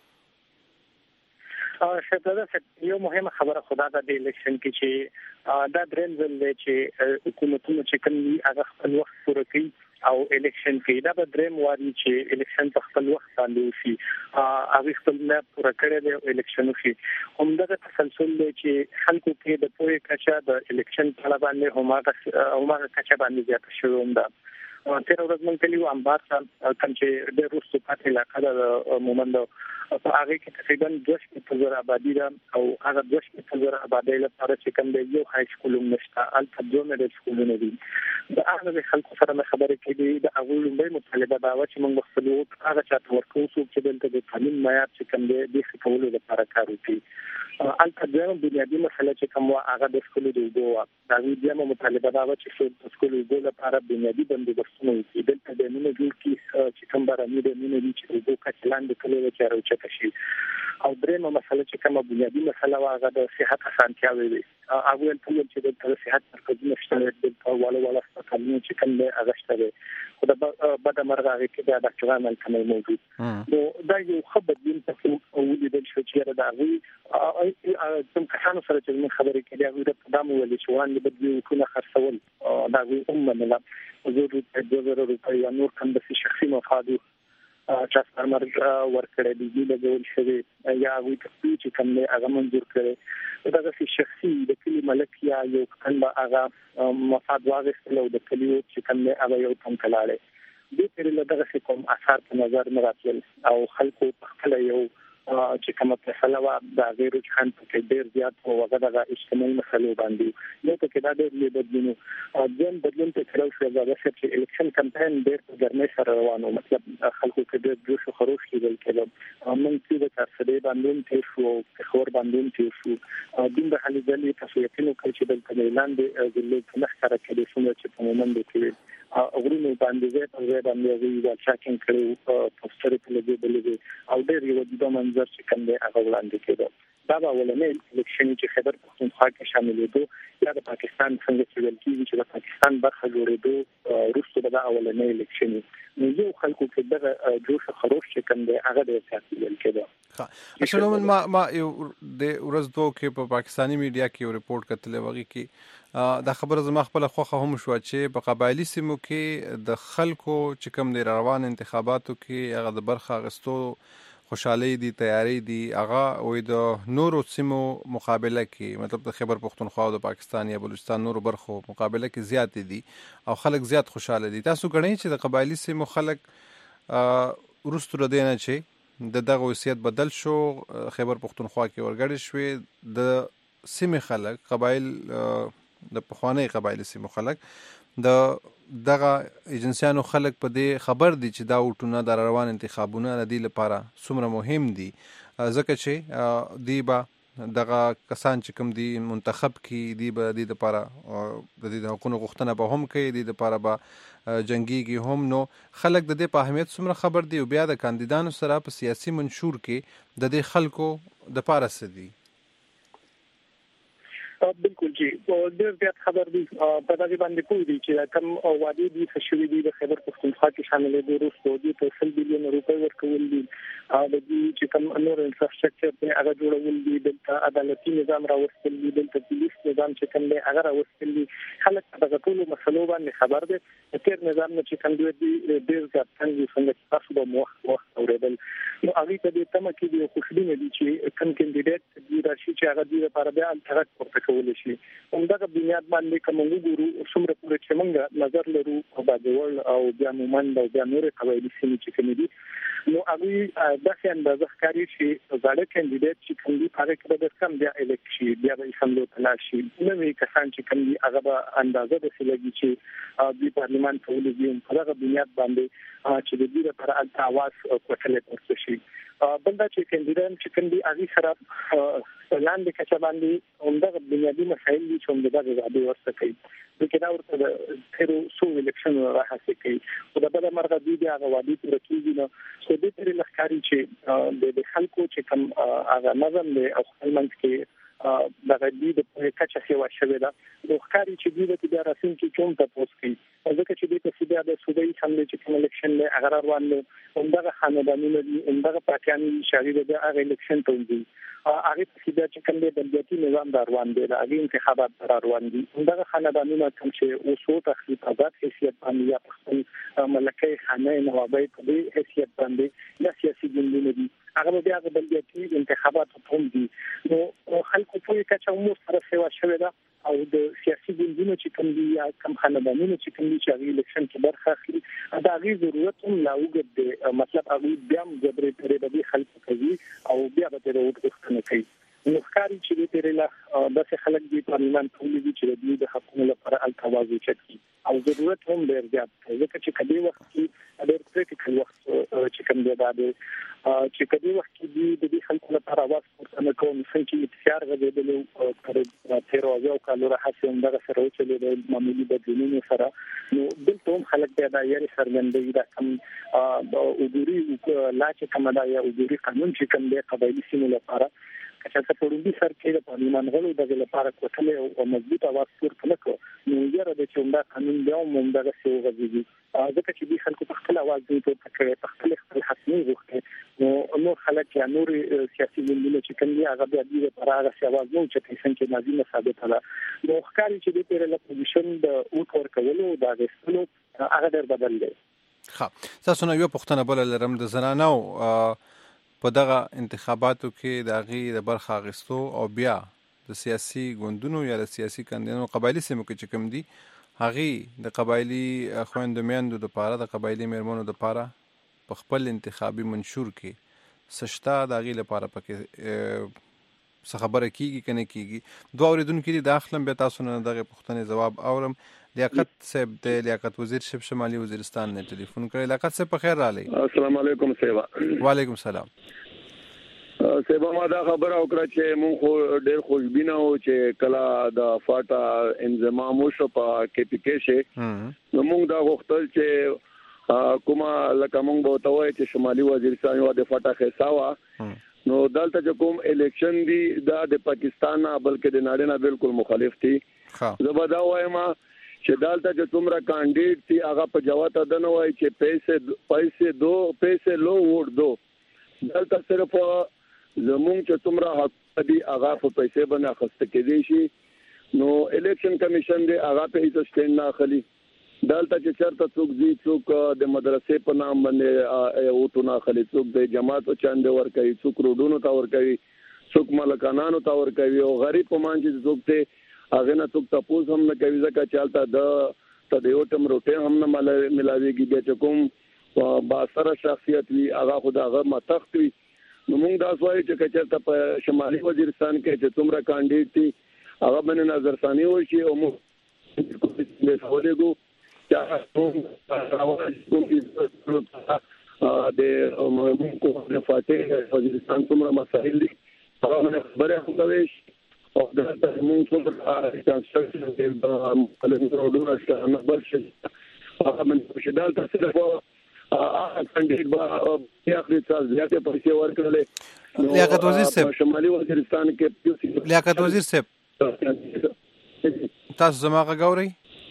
J: شهزاده صاحب یو مهمه خبره خدا د الیکشن کې چې دا درېم ځل دی چې حکومتونه چې کوم هغه خپل وخت پوره کوي او الیکشن کې دا به درېم واري چې الیکشن په خپل وخت باندې وشي هغه خپل نه پوره کړی دی الیکشن وشي همدغه تسلسل دی چې خلکو کې د پوهې کچه د الیکشن په اړه باندې هماغه هماغه کچه باندې زیاته شوې ده تیر ورځ مونږ کلیو امبار کوم چې د روسو پاتې علاقه د مومند په هغه کې تقریبا دوه شپږ زره آبادی ده او هغه دوه شپږ زره آبادی لپاره چې کوم دی یو های سکول نشته البته دوه مډل سکولونه دي د هغه خلکو سره خبرې کېدې د هغه لومړی مطالبه دا و چې موږ خپل هغه چاته ورکو چې دلته د تعلیم معیار چې کوم دی د ښه کولو لپاره کار وکړي البته د بنیادی مسله چې کوم هغه د سکول د اوبو د دې مطالبه دا و چې د سکول د اوبو لپاره بنیادی بندوبستونه وکړي دلته د نوو جوړ کې چې کوم باراني د نوو دي چې اوبو کچلان د کلو چې راوچته شي او درېمه مسله چې کومه بنیادی مسله واغه د صحت اسانتیاوي وي هغه ټول چې د صحت مرکزونه شته د والا والا ستاسو چې کوم د اغشته خو د بد مرغه کې د ډاکټرانو کمې موجود نو دا یو خبر دین ته او د شوچیره دا وی کوم کسانو سره چې موږ خبرې کړې هغه د قدم ولې چې وړاندې بدلی وکړو خرڅول دا وی هم نه حضور د دوه روپۍ یا نور کوم د شخصي مفاد چا فرمر ورکړې دي د ډول شوی یا وی چې کوم نه هغه منظور کړي دا د شخصي د کلی ملک یا یو کنده هغه مفاد واغستل او د کلیو چې کوم نه هغه یو تم کلاله د پرې له دغه کوم اثر په نظر نه راتل او خلکو خپل یو چې کومه فیصله وا د غیر ځان په ډیر زیات او هغه د اجتماعي مسلو باندې نو ته کې دا ډېر بدلونو او ځین بدلون ته کړو شو دا چې الیکشن کمپاین ډېر په ګرمۍ سره روانو مطلب خلکو کې ډېر جوش او خروش کېدل کېدل موږ چې د تاسو باندې ته شو خور باندې ته شو دین د حل ځلې تاسو یقینو کوي چې د اعلان د ځلې په مخکره کې څنګه چې په مومند کې اورینو باندې زه په ځای باندې وی وا چاکینګ کړو پوسټر په لګي بلګي او ډېر یو د منظر چې کوم دی هغه وړاندې کېدو دا به ولنې الیکشن چې خبر پښتونخوا کې شامل دي یا د پاکستان څنګه چې ویل کېږي چې د پاکستان برخه جوړېدو وروسته د اولنې الیکشن نو یو خلکو کې د جوش خروش چې کوم دی هغه د سیاسي ویل کېدو
F: اصل ما ما یو د ورځ دوه کې په پاکستانی میډیا کې یو ریپورت کتلې وږي کې دا خبره زما خپل خوخه هم شو چې په قبایلی سیمو کې د خلکو چې کوم د روان انتخاباتو کې هغه د برخه غستو خوشحالي دي تیاری دي هغه وې د نورو سیمو مقابله کې مطلب د خیبر پختونخوا او د پاکستان یا بلوچستان نورو برخو مقابله کې زیات دي او خلک زیات خوشاله دي تاسو غنئ چې د قبایلی سیمو خلک ورستو ردینه چې د دغه وصیت بدل شو خیبر پختونخوا کې ورګړې شوې د سیمې خلک قبایل د پخوانی قبایلی سیمو خلک د دغه ایجنسیانو خلک په دې خبر دي چې دا وټونه د روان انتخابونه د دې لپاره څومره مهم دي ځکه چې دی به دغه کسان چې کوم دي منتخب کی دی به د لپاره د دې حقوقو غوښتنه به هم کوي د لپاره به جنگيږي هم نو خلک د دې په اهمیت څومره خبر دي او بیا د کاندیدانو سره په سیاسي منشور کې د دې خلکو د پاره سدي
J: بالکل جی ډېر زیات خبر دي په دغه باندې کوي دي چې کوم وادي دي خشوي دي د خبر پښتونخوا کې شامل دي روسو دي په سل بلین روپۍ ورکول دي او د دې چې کوم نور انفراستراکچر په هغه جوړول دي د عدالتي نظام راوستل دي د پولیس نظام چې کوم دی هغه راوستل دي خلک دغه ټول مسلو باندې خبر دي تیر نظام نه چې کوم دی ډېر زیات څنګه څنګه تاسو به موخ وخت اوریدل نو هغه ته د تمه کې دی خوشبینه دي چې کوم کاندیدټ دی راشي چې هغه دی لپاره به الټرات پورته کول شي همدغه بنیاد باندې کوم وګورو څومره پورې چې موږ نظر لرو په باجوړ او بیا مومند او بیا نور قبایلی سیمې چې کوم دي نو هغه د څه اندازه ښکاری چې زړه کاندیدټ چې کوم دي هغه کړه د کم بیا الیکشن بیا به سملو تلاشي نوې کسان چې کوم دي هغه به اندازه د سلګي چې د پارلیمان په ولګي په هغه بنیاد باندې چې د دې لپاره الته आवाज کوټلې پورته شي بلدا چې کاندیدان چې کوم دي هغه سره لاندې کچا باندې همدغه بنیادی مسایل دي چې همدغه غوډي ورته کوي د کدا ورته د تیرو سو الیکشن راځي کوي او د بل مرغه دي هغه وادي پر کېږي نو څه دې تر لخکاري چې د خلکو چې کوم هغه نظم له او خپلمنځ کې دغه دې د کچا سیوا شوی دا د ښکاری چې دې د بیا راسین کې کوم تاسو کوي ځکه چې دې په سیده د سودای حمله چې کوم الیکشن له هغه روان له همدغه خاندانونو دي همدغه پاکستاني شاهد د هغه الیکشن ته دي هغه په سیده چې کوم د بلدیاتي نظام روان دي د هغه انتخابات روان دي همدغه خاندانونو کوم چې اوسو تخلیق آزاد حیثیت باندې یا خپل ملکه خانه نوابۍ په دې حیثیت باندې د سیاسي ګوندونو دي هغه بیا د بلدیاتي انتخاباتو هم دي. نو خلکو په کچه مو سره سیوا شوې ده او د سیاسي ګوندونو چې کوم دي یا کوم خاندانونو چې کوم دي چې هغه الیکشن کې برخه اخلي دا غي ضرورت هم لا وګد مطلب هغه بیا جبري پرې د خلکو کوي او بیا به د وټښتنه کوي. نو ښکاری چې د تیرلا د خلک دی پارلمان ټول دي چې د حقوقو لپاره التواز وچتي او ضرورت هم ډیر زیات دی ځکه چې کله وخت کې ډیر پریکټیکل وخت چې کوم دی دا دی چې کله وخت کې د خلکو لپاره आवाज پورته کوم څنګه چې اتحاد غوډلو پر تیر او کالو راځي هم دغه سره چې د معمولی بدلونونو سره نو دلته هم خلک د دایره سرګندې دا کوم وګوري لا چې کوم دا یا وګوري قانون چې کوم دی قبایلی سیمو لپاره چې څه په دې سر کې د پارلمان غړو د لپاره کوټله او مضبوط आवाज پورته نکړو نو یره د چوندا قانون دی او موږ دغه څه وغږیږي ځکه چې د خلکو په خپل आवाज دی په خپل خپل خپل حق نه وغوښته نو نو خلک یا نور سیاسي ګوندونه چې کوم دي هغه د دې لپاره هغه څه आवाज نه چته څنګه نازله ثابت ده نو ښکاری چې د تیر له پوزیشن د اوټ ورکولو دا غوښتلو هغه ډېر بدل دی.
F: ښه تاسو نو یو پښتنه بل لرم د زنانو په دغه انتخاباتو کې د هغې د برخه اخیستو او بیا د سیاسي ګوندونو یا د سیاسي کاندیدانو قبایلي سیمو کې چې کوم دي هغې د قبایلي خویندو میندو دپاره د قبایلي میرمنو دپاره په خپل انتخابي منشور کې څه شته د هغې لپاره پکې څه خبره کېږي که نه کېږي. دوه اورېدونکي دي دا اخلم بیا تاسو نه دغې پوښتنې ځواب اورم. لیاقت صاحب د لیاقت وزیر صاحب شمالي وزیرستان نه ټلیفون کړی. لیاقت صاحب په خیر راغلی.
K: السلام علیکم سیبا.
F: وعلیکم السلام.
K: سیبا ما دا خبره وکړه چې مونږ خو ډېر خوشبینه وو چې کله د فاټا انضمام وشو په کې پی کې شي نو مونږ دا غوښتل چې کومه لکه مونږ به ورته وایو چې شمالي وزیرستان یو د فاټا حصه وه نو دلته چې کوم الیکشن دی دا د پاکستان نه بلکې د نړۍ نه بالکل مخالف دی. زه به دا وایم چې دلته چې څومره کاندیډ دي هغه په جواب ته نه وایي چې پیسې پیسې دو پیسې لو ووټ دو دلته صرف زمونږ چې څومره حق دي هغه په پیسې باندې اخیسته کېدی شي نو الیکشن کمیشن دی هغه په هیڅ سټینډ نه اخلي. دلته چې چېرته څوک ځي څوک د مدرسې په نام باندې ووټونه اخلي څوک د جماعت چاندې ورکوي څوک روډونو ته ورکوي څوک ملکانانو ته ورکوي او غریب په مان چې څوک ته هغه نه څوک تاسو هم نه کوي ځکه چې حالت د تدیوټم روټه هم نه ملاويږي چې کوم با سره شخصیت وي هغه خدای متخت وي نو موږ دا وایو چې کچته په شمالي وزیرستان کې چې څومره کاندیډ دي هغه باندې نظر ثاني وشي او موږ د سوالګو چې هغه د موږ په فاټه وزیرستان څومره مسائل دي هغه باندې خبره کوي او دا موږ څه کنسټرکشن د الکترودونو څخه بل شي هغه من په شدال تاسو په هغه کاندید با یاخري څه زیاته پیسې ورکړلې.
F: لیاقت وزیر صاحب
K: شمالي وزیرستان کې
F: لیاقت وزیر صاحب تاسو زما غوړی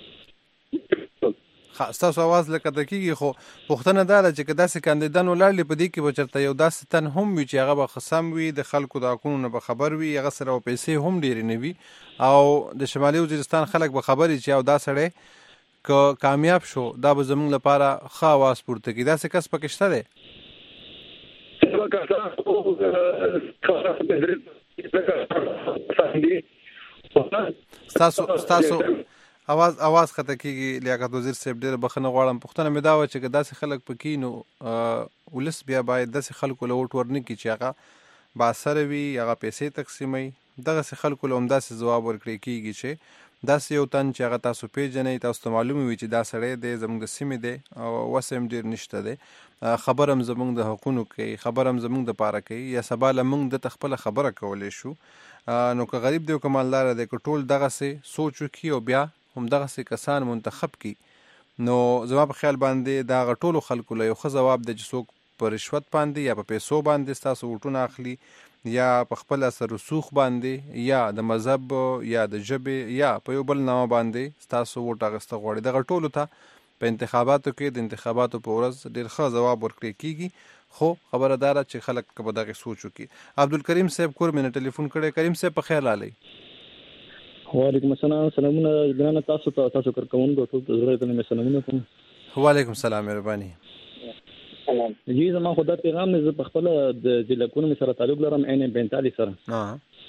F: تاسو आवाज لکه دکېږي خو پوښتنه دا ده چې که داسې کاندیدان ولاړلي په دې کې به چېرته یو داسې تن هم وي چې هغه به خصم وي د خلکو د حقونو نه به خبر وي هغه سره به پیسې هم ډېرې نه وي او د شمالي وزیرستان خلک به خبر وي چې او دا سړی که کامیاب شو دا به زموږ لپاره ښه आवाज پورته کړي. داسې کس پکې شته دی؟ ستاسو ستاسو اواز اواز خطا کیږي. لیاقت وزیر صاحب ډېر بخښنه غواړم. پوښتنه مې دا و چې که داسې خلک پکې نو ولس بیا باید داسې خلکو له ووټ ورنه کړي چې هغه بااثره وي هغه پیسې تقسیموي دغسې خلکو له همداسې ځواب ورکړی کېږي چې داسې یو تن چې هغه تاسو پیژنئ تاسو ته معلوم وي چې دا سړی دی زموږ د سیمې دی او وس هم ډېر نشته دی خبر هم زموږ د حقونو کوي خبر هم زموږ دپاره کوي یا سبا له موږ دته خپله خبره کولی شو نو که غریب دی او که مالداره دی که ټول دغسې سوچ وکړي او بیا همدغسې کسان منتخب کړي نو زما په خیال باندې د هغه ټولو خلکو له یو ښه ځواب دی چې څوک په رشوت باندې یا په پیسو باندې ستاسو ووټونه اخلي یا په خپل اثر رسوخ باندې یا د مذهب یا د ژبې یا په یو بل نامه باندې ستاسو ووټ اخیسته غواړي دغه ټولو ته په انتخاباتو کې د انتخاباتو په ورځ ډېر ښه ځواب ورکړی کېږي خو خبره دا ده چې خلک که به دغې سوچ وکړي. عبدالکریم صاحب کور مې نه ټلیفون کړی. کریم صاحب په خیر راغلی.
L: وعلیکم السلام. سلامونه ګرانه تاسو ته تاسو کارکوونکو ټول ته زړه ته مې سلامونه کوم.
F: وعلیکم السلام. مهرباني.
L: جی زما خو دا پیغام نه ز په خپل د ځلکونو سره تعلق لرم ان پینتالیس سره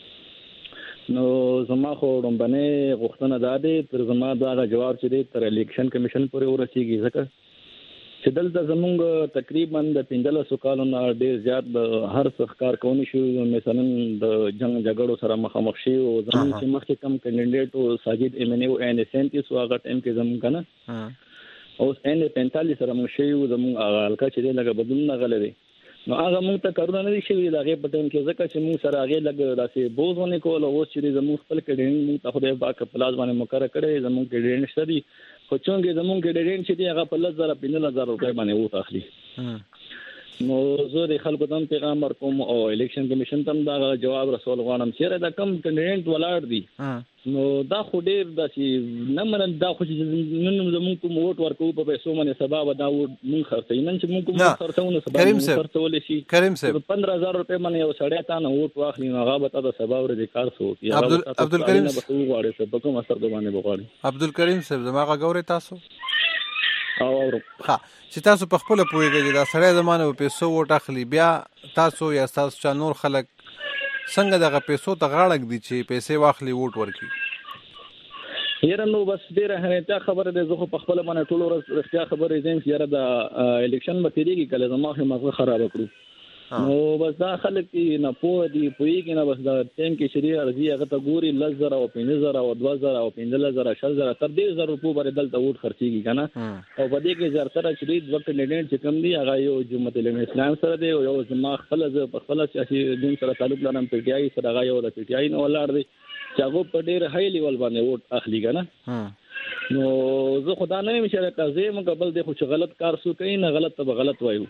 L: نو زما خو رومبنه غوښتنه ده تر زما دا جواب چې دی تر الیکشن کمیشن پورې ورسیږي ځکه چې دلته زمونږ تقریبا د پنځلسو کالونو ډیر زیات هر څه ښکار کوونی شو مثلا د جنگ جګړو سره مخامخ شي او زمونږ چې مخکې کم کینډیډیټ او ساجد ایمنی او ان سینتیس او هغه ټیم کې زمونږ کنه او ان پینتالیس سره مو شي زمونږ هغه الکا چې لږه بدلون نه غلې نو هغه موږ ته کارونه نه شي لږه په ټیم کې ځکه چې موږ سره هغه لږ داسې بوزونه کول او چې زموږ خپل کډین موږ ته خدای پاک پلاس باندې مقرره کړي زموږ کډین شته دي خو څنګه زموږ کډین چې دی هغه په لږ زره پنځه هزار روپۍ باندې وو اخلي نو زه د خلکو ته پیغام ورکوم او الیکشن کمیشن ته دا جواب رسول غواړم چې دا کم کډین ولاړ دي نو دا خو ډیر داسې نه من دا خو چې نن زموږ کوم ووټ ورکو په پیسو باندې سبب دا ووټ مونږ خرڅې نن چې مونږ کوم خرڅونه سبب مونږ خرڅول شي کریم صاحب پندرہ هزار روپے باندې یو سړی تا نه ووټ واخلي نو هغه به دا سبب ور دي کار سو کی
F: عبد عبد الکریم
L: صاحب غواړي چې کوم اثر باندې بغواړي
F: عبد الکریم صاحب زماغه غوري تاسو
L: او اورو
F: ها چې تاسو په خپل پوهیږئ دا سړی زمانه په پیسو ووټ اخلي بیا تاسو یا تاسو چا نور خلک څنګه دغه پیسو ته غاړک دي چې پیسې واخلي ووټ ورکړي
L: یره نو بس ډیره هنته خبره ده زه په خپل باندې ټول ورځ رښتیا خبرې زم چې یره د الیکشن متریږي کله زما خو مغه خراب کړو نو بس دا خلک نه پوه دي پوېږي نه بس دا ټیم کې شریعه ارزي هغه ته ګوري لزر او پنځه او دوه زره او پنځه زره شل زره تر دې زره روپو باندې دلته ووټ خرڅيږي کنه او په دې کې زر سره چې د وخت کینډیډیټ چې کم دي هغه یو جمعیت الاسلام سره دی او یو زما خپل ز په خپل سیاسي دین سره تعلق لرم پی ټی آی سره هغه یو د پی ټی آی نو ولاړ دی چې هغه په ډېر هاي لیول باندې ووټ اخلي کنه نو زه خدا نه یم چې راځي موږ بل دې خو چې غلط کار سو کوي نه غلط ته غلط وایو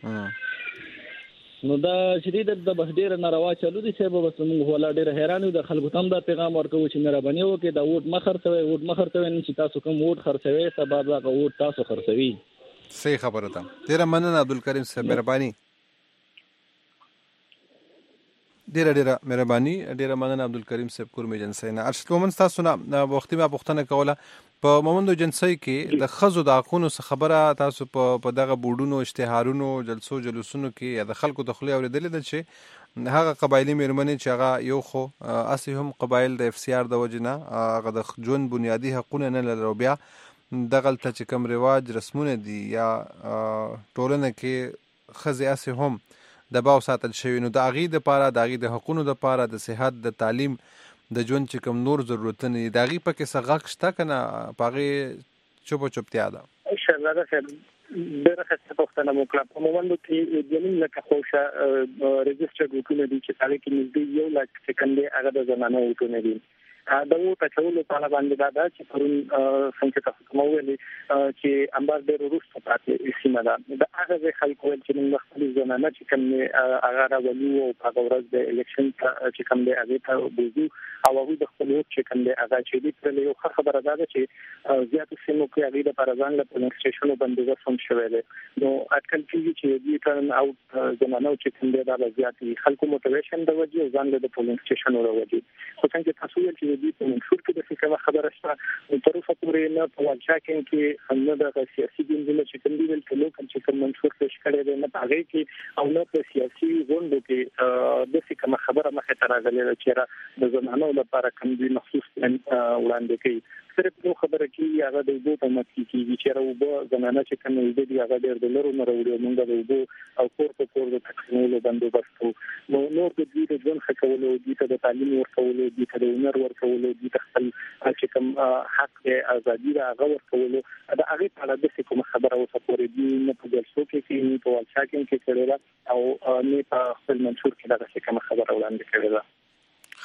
L: نو دا شدید د بهډیر ناروا چلو دي چې بس موږ ولا ډېر حیران یو د خلکو تم دا پیغام ورکو چې مهرباني وکړئ دا ووټ مخر ته ووټ مخر ته چې تاسو کوم ووټ خرڅوي سبب دا ووټ تاسو خرڅوي
F: صحیح خبره ده ډیره مننه عبد الکریم صاحب مهرباني ډیره ډیره مهرباني ډیره مننه عبد الکریم صاحب کورمه جنسي نه ارشد مومن تاسو نه وختي ما پوښتنه کوله په مومندو جنسي کې د خزو د حقونو څخه خبره تاسو په دغه بورډونو اشتهارونو جلسو جلوسونو کې یا د خلکو د خلی اوریدل دي چې هغه قبایلی میرمنې چې هغه یو خو اسی هم قبایل د اف سی آر د وجنه هغه د جون بنیادی حقونه نه لري بیا دغه ته چې کوم رواج رسمونه دي یا ټولنه کې خزي اسی هم د باو ساتل شوی نو د اغي د پاره د اغي د حقوقو د پاره د صحت د تعلیم د ژوند چې کوم نور ضرورتونه د اغي په کې سغاق شته کنه پاغي چوپ چوپتیا ده
J: ان شاء الله راځه ډېر ښه پوښتنه مو کړه په مومندو کې د جنین لکه خوښه ريجسترډ وکړو دي چې تاریخ کې نږدې یو لک سکندې هغه د زمانه وکړو دي دا وو تاسو په اړه باندې دا چې پرون څنګه تاسو کوم ویلي چې امبار ډېر وروسته پاتې سیمه ده د هغه خلکو چې موږ خپل زمانه چې کوم هغه راولي او په ورځ د الیکشن چې کوم دی هغه ته بوزو او هغه د خپل چې کوم دی هغه چې دی پر یو خبره ده چې زیات سیمو کې هغه د پرځان له پولینګ سټیشنو باندې وسوم شوی دی نو اټکل کیږي چې دی ټرن اوټ زمانه چې کوم دی دا زیات خلکو موټیویشن د وجه ځان له پولینګ سټیشنو راوځي خو څنګه تاسو یې چې دی په منشور کې د څه خبره شته تر اوسه پورې نه په واچاکین کې هم د سیاسي ګوندونو چې کوم دی ول کلو چې کوم منشور پیش کړی دی نه هغه کې او نه په سیاسي غونډو کې د څه کوم خبره مخه ته راغلي چې د زمانو لپاره کوم دی مخصوص وړاندې کوي صرف نو خبره کې هغه د دوه په مت کې چې راوبه زمانه چې کوم دی هغه ډېر د لرو نه وروړي موږ د دوه او کور په کور د تقسیمولو بندوبست نو نور د دې د ژوند خکولو د تعلیم ورکولو د هنر ورکولو د خپل چې کوم حق ازادي راغ ورکولو دا هغه په اړه د کوم خبره اوسه پورې دی نه په جلسو کې کې نه په والشاکین کې کړل او نه په خپل منشور کې دا کوم خبره وړاندې کړل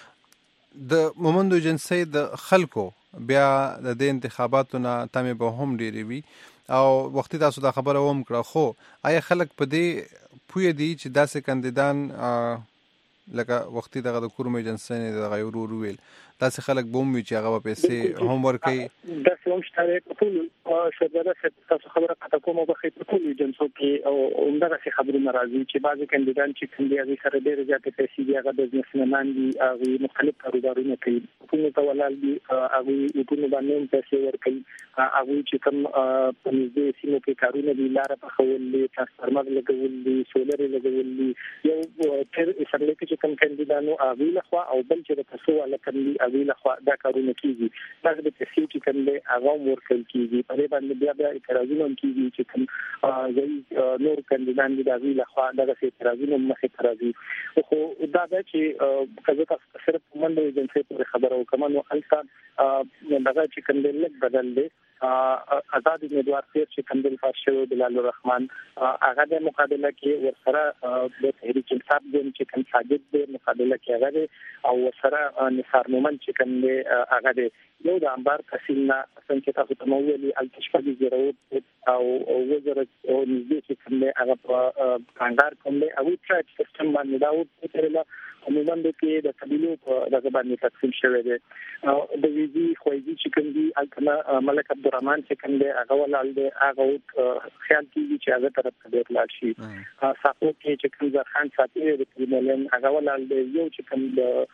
F: ښه د مومندو جنسي د خلکو بیا د دې انتخاباتو نه تمه به هم ډیری وي او وختي تاسو دا خبره ووم کړه خو آیا خلک په دې پوی دي چې داسې کاندیدان لکه وختي دغه د کورمه جنسي د غیرو رویل داسې خلک به هم وي چې هغه پیسې هم ورکوي
J: داسې هم شته ټول شرزاده تاسو خبره پته کوم او بخې په ټول ایجنسو کې او همدغه خبرونه راځي چې بعضي کاندیدان چې کوم دي هغه سره ډېر زیاتې پیسې دي هغه بزنسمنان دي هغه مختلف کاروبارونه کوي کومه ته ولال دي هغه کومه باندې پیسې ورکوي هغه چې کوم په نږدې سیمو کې کارونه دي لار په خول دي ترانسفارمر لګول دي سولر لګول دي یو تر سره چې کوم کاندیدانو هغه لخوا او بل چې د تاسو ولا کوي هغه لخوا دا کارونه کوي دا د پیسې چې کوم له هغه ورکل کیږي په دې باندې بیا بیا اعتراضونه کوي چې کوم ځای نور کاندیدان دي هغه لخوا دا څه اعتراضونه مخه راځي خو دا چې کله تاسو سره په منډه ایجنسي په خبرو کوم نو الکا دغه چې کوم لږ بدل دي آزاد امیدوار تیر چې کندل پاس شو بلال الرحمن هغه د مقابله کې ورسره د تحریک انصاف د چې کوم ساجد د مقابله کې هغه او ورسره نثار مومن چې کوم هغه د یو د انبار تحصیلنا څنګه تاسو ته ویلي التشفادي ضرورت او وزارت او نږدې چې کوم هغه په کاندار کوم او ټریک سیستم باندې دا او ترلا عموما د کې د قبيلو په دغه باندې تقسیم شوی دی د ویزي خوځي چې کوم دي الکنا ملک عبدالرحمن چې کوم دی هغه ولال دی هغه خیال کیږي چې هغه طرف ته ورلاړ شي ساقو کې چې کوم ځخان ساتي د پریمولن هغه ولال دی یو چې کوم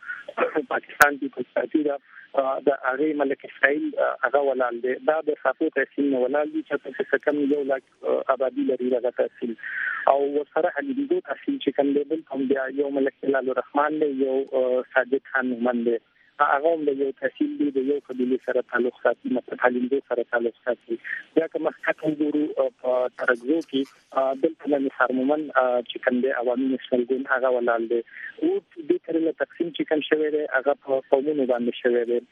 J: د پاکستان پیپلز پارټي دا د هغه ملک اسرائیل هغه ولال دی دا د ساقو تحصیل ولال دي چې څه کوم یو لاک آبادی لري هغه تحصیل او ورسره حلیدو تحصیل چې کوم دی بل کوم بیا یو ملک بلال الرحمن دی یو ساجد خان مومن دی هغه هم د یو تحصیل دی د یو قبيله سره تعلق ساتي مطلب حلیدو سره تعلق ساتي دا کوم حق ګورو په ترګو کې بل د نثار مومن چې کوم دی عوامي نشل ګون هغه ولال دی او د ترله تقسیم چې کوم شوی دی هغه په قومونو باندې شوی دی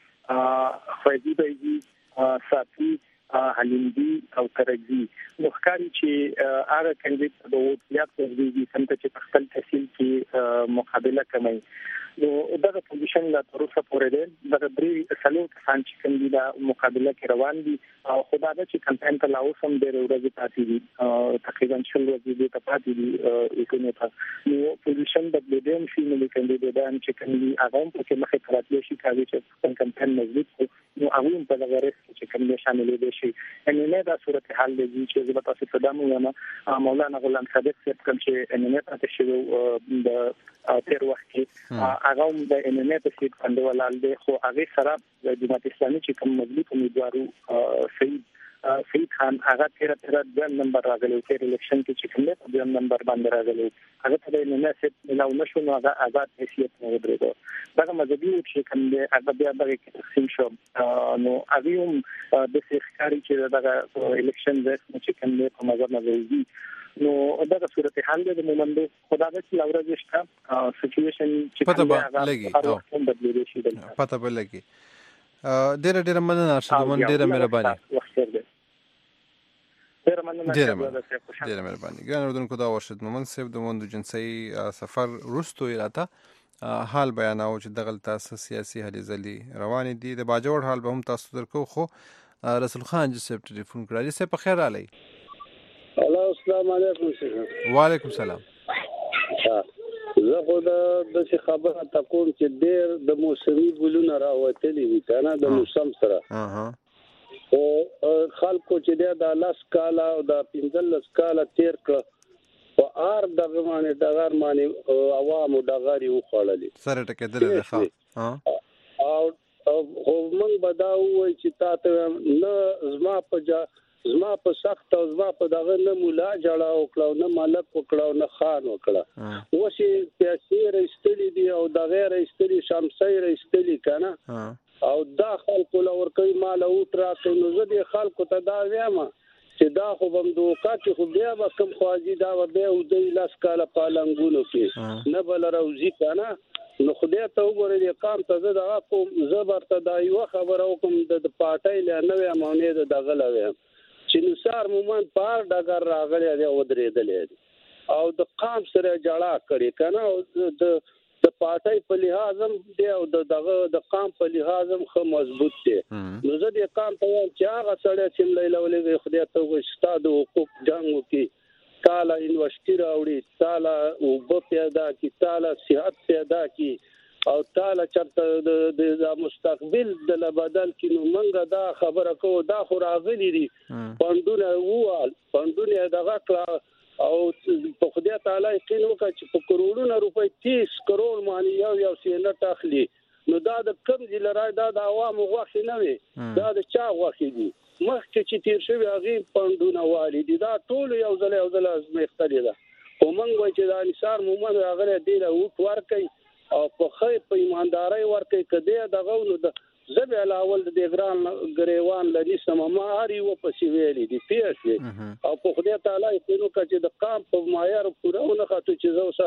J: خوځي بيزي ساتي حلیندي او ترګي نو ښکاری چې هغه کاندید د وضعیت په دې څنګه چې خپل تحصیل کې مقابله کوي نو دغه پوزیشن لا تر اوسه پورې ده دغه درې سلو کسان چې کوم دي د مقابله کې روان دي او خدای دا چې کمپاین ته لاو سم ډېر ورځې پاتې دي تقریبا شل ورځې د پاتې دي یو ته نو پوزیشن د بلډیم شي نو کاندیدان چې کوم دي هغه په کې مخه تراتلی شي کوي چې کمپاین مضبوط نو هغه په دغه رس چې کوم شامل دي شي ان نه دا صورت حال دي چې زه تاسو ته دمو یم مولانا غلام صادق صاحب کوم چې ان نه پاتې شو د تیر وخت کې هغه هم د ان ان په سیټ باندې ولال دی خو هغه سره د جماعت اسلامي چې کوم مضبوط امیدوارو سید سید خان هغه تیر تیر د نمبر راغلی تیر الیکشن کې چې کوم د نمبر باندې راغلی هغه ته د ان ان سیټ نو نشو نو هغه آزاد حیثیت نه ودرېدو دا مذهبي چې کوم د هغه بیا دغه تقسیم شو نو هغه هم د سیخکاری چې دغه الیکشن د چې کوم په مذهب نظری نو دغه صورت حال د مومندو خدای چې لورځ شته سچويشن چې
F: پته به لګي او
J: بدلېږي شي
F: پته به لګي ډېر ډېر مننه ارشد من ډېر مهرباني
J: ډېر مننه
F: ډېر مهرباني ګران اردوونکو دا ارشد مومن صاحب د موندو جنسي سفر روستو راته حال بیاناو چې دغه تاسو سیاسي هلي ځلي روان دي د باجوړ حال به هم تاسو درکو خو رسول خان جی صاحب ټلیفون کړی سه په خیر علي
M: هلو السلام علیکم
F: وعلیکم السلام
M: زه خو د څه خبره تکوم چې ډېر د موسمي ګلونه راوتلي دي کنه د موسم سره
F: اها
M: او خلکو چې د لاس کالا او د پنځلس کالا تیر کړ په ار دغه باندې دغه باندې عوامو دغه یو خړلې
F: سره ټکېدل ده ها
M: او خو موږ بداو چې تاسو نه زما په جا زما په سخت او زما په دغه نه مولا جړه او کړو نه مالک وکړو نه خان وکړه وشي پیسې رښتلې دي او د غیر رښتلې شمسي رښتلې کنه او دا خلکو لور کوي مال او ترا نو زه دې خلکو ته دا وایم چې دا خو بم دوکا چې خو بیا به کوم خواجی دا و به او د لاس کاله پالنګونو کې نه بل روزي کنه نو خدای ته وګوره دې قام ته زه دا کوم زبرته دا یو خبره وکم د پارټۍ له نوې امونه د دغه لوي چې نثار مومن پار ډګر راغلی دی او درېدلې او د قام سره جړه کړي کنه او د د پارټۍ په لحاظ هم دی او دغه د قام په لحاظ هم خو مضبوط دی نو زه د قام په چې هغه سره چې لیلولې خدای ته وشتا د حقوق جنگ وکي تعالی انوشتي راوړي تعالی او په پیدا کی تعالی صحت پیدا کی او تعالی چرته د مستقبل د بدل کینو منګه دا خبره کو دا خو راغلی دي پندونه ووال پندونه دغه کړه او په خدای تعالی یقین وکړي چې په کروڑونو روپۍ تیس کروڑ مانی یو یو سینټ اخلي نو دا د کم ځای لرای دا د عوامو غوښې نه وي دا د چا غوښې دي مخکې چې تیر شوی هغه پندونه والي دي دا ټول یو ځل یو ځل ازمېختلي ده او موږ وایو چې دا انصار مومن هغه دی له وټ ورکي او په خیر په ایمانداري ورکي کدی دغه نو د زبې علاول د ګران غریوان لري سمماري و په سیویلي دي پیښې او په خدای تعالی په نو کې د قام په معیار پورونه خاطر چې زوسه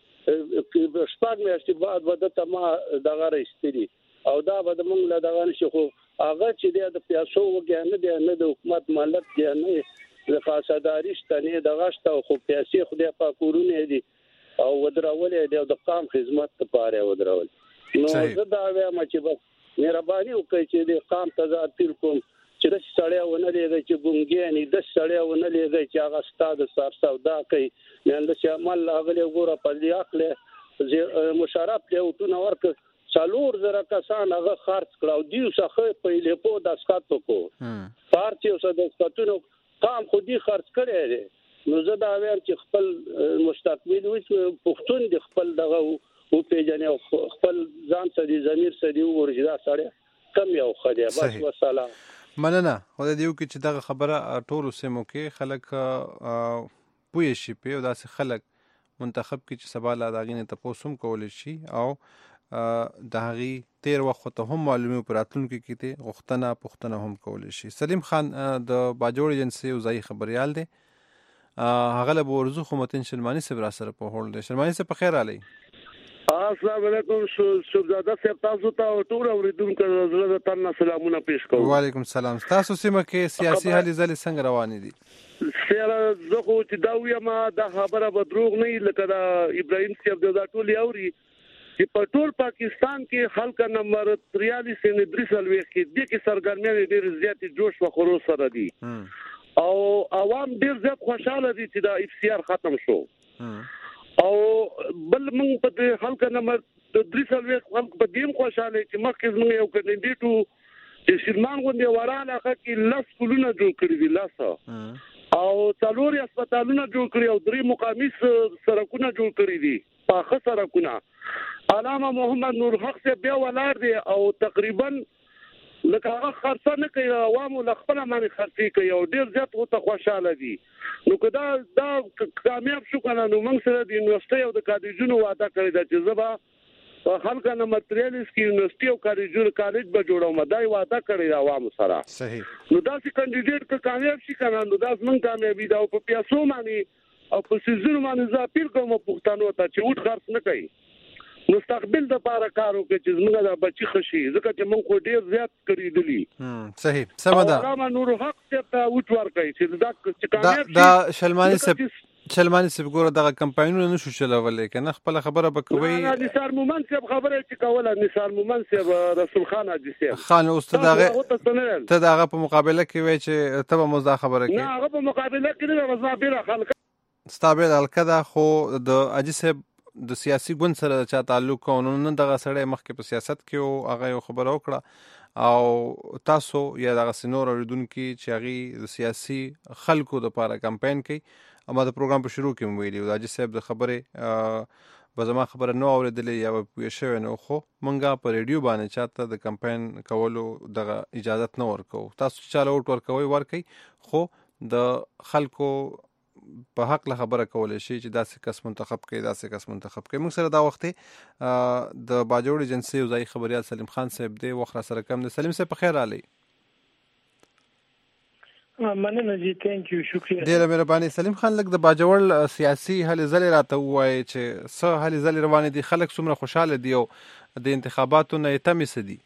M: شپږ میاشتې بعد ودته ما دغه رښتري او دا به د موږ له دغه نشي خو هغه چې د پیاسو وګڼه دی نه د حکومت مالک دی نه د خاصداري شته دغه شته خو پیاسې خدای په کورونه دي او ودرولې دی د قام خدمت لپاره ودرول نو زه دا وایم چې بس مهرباني وکړئ چې د قام ته اپیل کوم چې د سړیا ونه لګي چې ګونګېنی د سړیا ونه لګي چې هغه ستاد سر سودا کوي نن د شمال هغه ګوره په دې عقل مشرف له وټونه ورک څلور زره کسان هغه خرڅ کړو دیو څخه په لیپو د اسکاتو کو پارتي اوسه د اسکاتونو قام خودي خرڅ کړي دي نو زه دا وایم چې خپل مستقبل وي پښتون د خپل دغه او پیژنې خپل ځان سړي ضمیر سړي ورجدا سړی کم یو خدای بس والسلام
F: مننه خدای دیو کې چې دغه خبره ټول سیمو کې خلک پوي شي په داسې خلک منتخب کې چې سبا لا داغینه تاسو هم کول شي او د هغه تیر وخت ته هم معلومه پراتونکو کې ته غختنه پختنه هم کول شي. سلیم خان د باجوړ ایجنسی او ځای خبريال دی هغه له ورزو خو متن شلمانی سره را سره په هول دی. شلمانی سره په خیر علي.
K: السلام علیکم شهزاده صاحب تاسو ته ټول اوریدونکو زړه ته سلامونه پیښ کوم.
F: وعلیکم السلام. تاسو سیمه کې سیاسي هلې ځلې څنګه روانې دي؟
K: سره زه خو چې دا وایم دا خبره به دروغ نه لکه دا ابراهیم صاحب دا ټول یوري چې په ټول پاکستان کې خلک نمبر تریالیس نه درېسل وی کې د کې سرګرمي ډېر زیات جوش او خروج سره دي او عوام ډېر زیات خوشاله دي چې دا اف سی آر ختم شو او بل موږ په خلک نمبر درېسل وی خلک په دیم خوشاله چې مخکې موږ یو کاندیدټو چې شرمان غونډه ورانه کې لاس کولونه جوړ کړی دي لاس او څلور هسپتالونه جوړ کړی او درې مقامي سرکونه جوړ کړی دي پاخه سرکونه علامه محمد نور حق سے بیا ولار دی او تقریبا لکه هغه خرڅه نه کوي عوامو لخپله باندې خرڅي کوي او ډیر زیات وته خوشاله دي نو که دا دا کامیاب شو کنه نو موږ سره د یونیورسيټي او د کالجونو وعده کړی دا چې زبا خلک نه ماتریالیس کې یونیورسيټي او کالجونو کالج به جوړوم دا وعده کړی عوامو سره
F: صحیح
K: نو دا چې کاندیدټ که کامیاب شي کنه نو دا څنګه کامیابی دا په پیاسو باندې او په سيزونو باندې ځاپیر کوم پښتنو ته چې وټ خرڅ نه کوي مستقبل د پاره کارو کې چې موږ دا بچی خشي ځکه چې موږ خو ډیر زیات کړی دي
F: هم صحیح سم ده
K: علامه نور حق ته وټ ورکړي چې دا چې کامیاب
F: دا شلمانی سب شلمانی سب ګوره دغه کمپاینونه نشو چلولې کنه خپل خبره بکوي
K: نثار مومن سب خبره چې کوله نثار مومن سب رسول خان حاجی سب
F: خان استاد هغه ته دغه په مقابله کې وای چې ته به مزه خبره کې
K: نه هغه په مقابله کې نه رضا خلک
F: ستابل الکدا خو د اجي سب د سیاسي ګوند سره چا تعلق کوي نو دغه سړی مخکې په سیاست کې او هغه یو خبره وکړه او تاسو یا دغه سينور اوریدونکو چې هغه د سیاسي خلکو د لپاره کمپاین کوي اما د پروګرام په شروع کې ویلي او د اجي صاحب د خبره به زما خبره نو اوریدلې یا په شوه نو خو مونږه په ریډیو باندې چاته د کمپاین کولو دغه اجازه نه ورکو تاسو چاله وټ ورکوي ورکي خو د خلکو په حق له خبره کولای شي چې داسې کس منتخب کړي داسې کس منتخب کړي موږ سره دا وخت د باجوړ ایجنسی او ځای خبريال سلیم خان صاحب دی وخت سره کم دی سلیم صاحب په خیر علي
N: مننه جی ثانک یو شکریہ
F: ډیره مهرباني سلیم خان لکه د باجوړ سیاسي هلې ځلې راته وایي چې څه هلې ځلې روانې دي خلک څومره خوشاله دي او د انتخاباتو نه یې تمې څه دي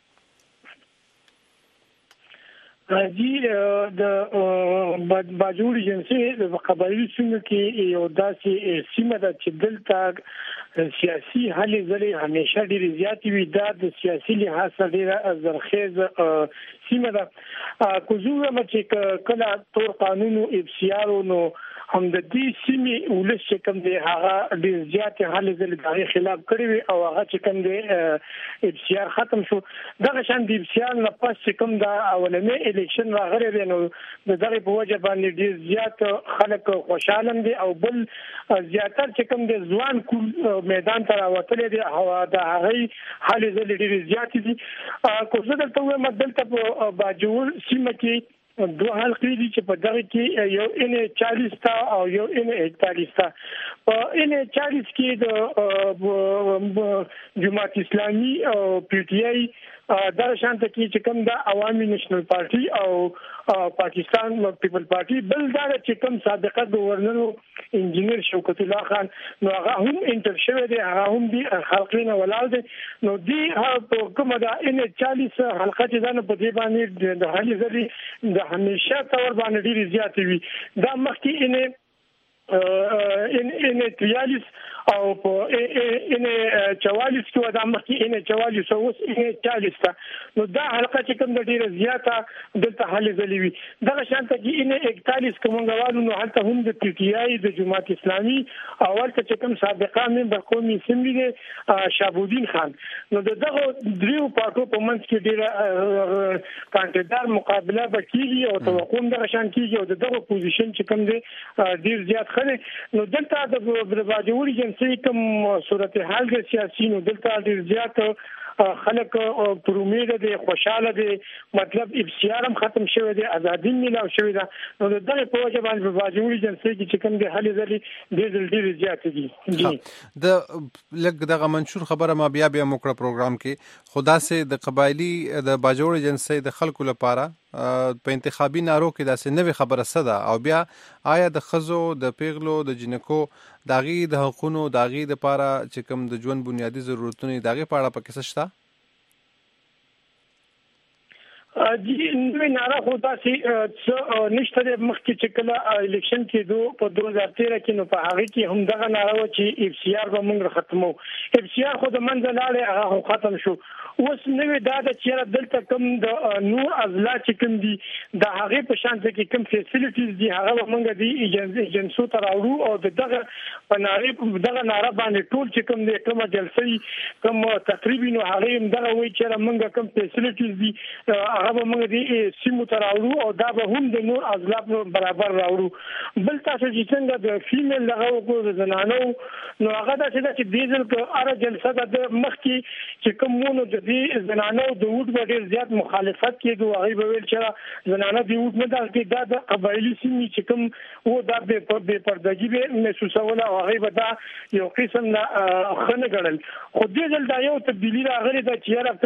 N: جی د باجوړ ایجنسی د قبایلی سیمو کې یو داسې سیمه ده چې دلته سیاسي هلې ځلې همیشه ډېرې زیاتې وي دا د سیاسي لحاظ سره ډېره زرخیزه سیمه ده که زه وایم چې کله تور قانون او اف سی آر نو هم د دې سیمې ولس چې کوم دی هغه ډېر زیات حل ځل د خلاف کړی او هغه چې کوم دی اف سی آر ختم شو دغه شان د اف سی آر نه پس چې کوم دا اولنې الیکشن راغلی دی نو د دغه په وجه باندې ډېر زیات خلک خوشاله دي او بل زیاتر چې کوم د ځوان کول میدان ته راوتلي دي او د هغه حال ځل ډېر زیات دي کو څه دلته وایم دلته په باجوړ سیمه کې دوه حلقې دي چې په دغه کې یو ان چالیس تا او یو ان اکتالیس تا په ان چالیس کې د جماعت اسلامي او پی ټ آی دا شانته کې چې کوم د عوامي نېشنل پارټي او پاکستان پیپل پارټي بل دا چې کوم سابقه گورنر انجینیر شوکت الله خان نو هغه هم انټر شوی دی هغه هم دی خلقینه ولال دی نو دی په کومه دا ان چالیس حلقه چې دا په دې باندې د حالي ځلي د همیشه تور باندې ډیره زیات وي دا مخکې ان ان ان تریالیس او په ان چوالیس کې دا مخکې ان چوالیس او ان چالیس تا نو دا حلقه چې کوم د ډیره زیاته دلته حل ځلې وي دغه شانته کې ان اکتالیس کومنګوالو نو هلته هم د پی ټ آی د جماعت اسلامي اول چې کوم سابقه ممبر قومي اسمبلی دی شابودین خان نو دغه دریو پارټو په منځ کې ډیره کانټیدار مقابله وکړي او توقع دغه شان کیږي او دغه پوزیشن چې کوم دی ډیر زیات نو دلته د باجوړي جنسي کوم صورتحال د سیاسي نو دلته ډیر زیات خلک پر امید دي خوشاله دي مطلب اف سی آر هم ختم شوی دی ازادي ملو شوی دا نو دغه په وجه باندې باجوړي جنسي چې کوم د حل ځلې ډیر ډیر زیات دي
F: د لګ دغه منشور خبره ما بیا بیا موکړه پروګرام کې خدا سه د قبایلی د باجوړي جنسي د خلکو لپاره په انتخابي نارو کې داسې نوې خبره سده او بیا آیا د خزو د پیغلو د جنکو داغي د حقوقو داغي د لپاره چې کوم د ژوند بنیادی ضرورتونه داغي په اړه پکې څه شته
N: جی نو نارا خدا سي نشته مخکې چې کله الیکشن کې دو په دوه هزار تیرہ کې نو په هغه کې هم دغه نارا و چې اف سی آر به موږ ختمو اف سی آر خو د منځ لاله هغه ختم شو اوس نوې دا د چیرې دلته کوم د نور ازلا چې کوم دي د هغه په شان کې کوم فیسیلیټیز دي هغه موږ دي ایجنسو ته راوړو او دغه په ناري دغه نارا باندې ټول چې کوم دي کوم جلسې کوم تقریبا نو هغه هم دغه وی چې موږ کوم فیسیلیټیز دي هغه موږ دي سیمو ته راوړو او دا به هم د نور ازلا برابر راوړو بل تاسو چې څنګه د فیمیل دغه وګورئ زنانو نو هغه دا چې دیزل کو اره جلسه د مخ کې چې کومونو د دې زنانو د وډ ډېر زیات مخالفت کېدو هغه به ویل چې زنانه د وډ نه د کې د قبایلی سیمې چې کوم و د به پردګي به محسوسول او هغه به دا یو قسم نه خنه ګڼل خو دې ځل دا یو تبدیلی راغلی د چې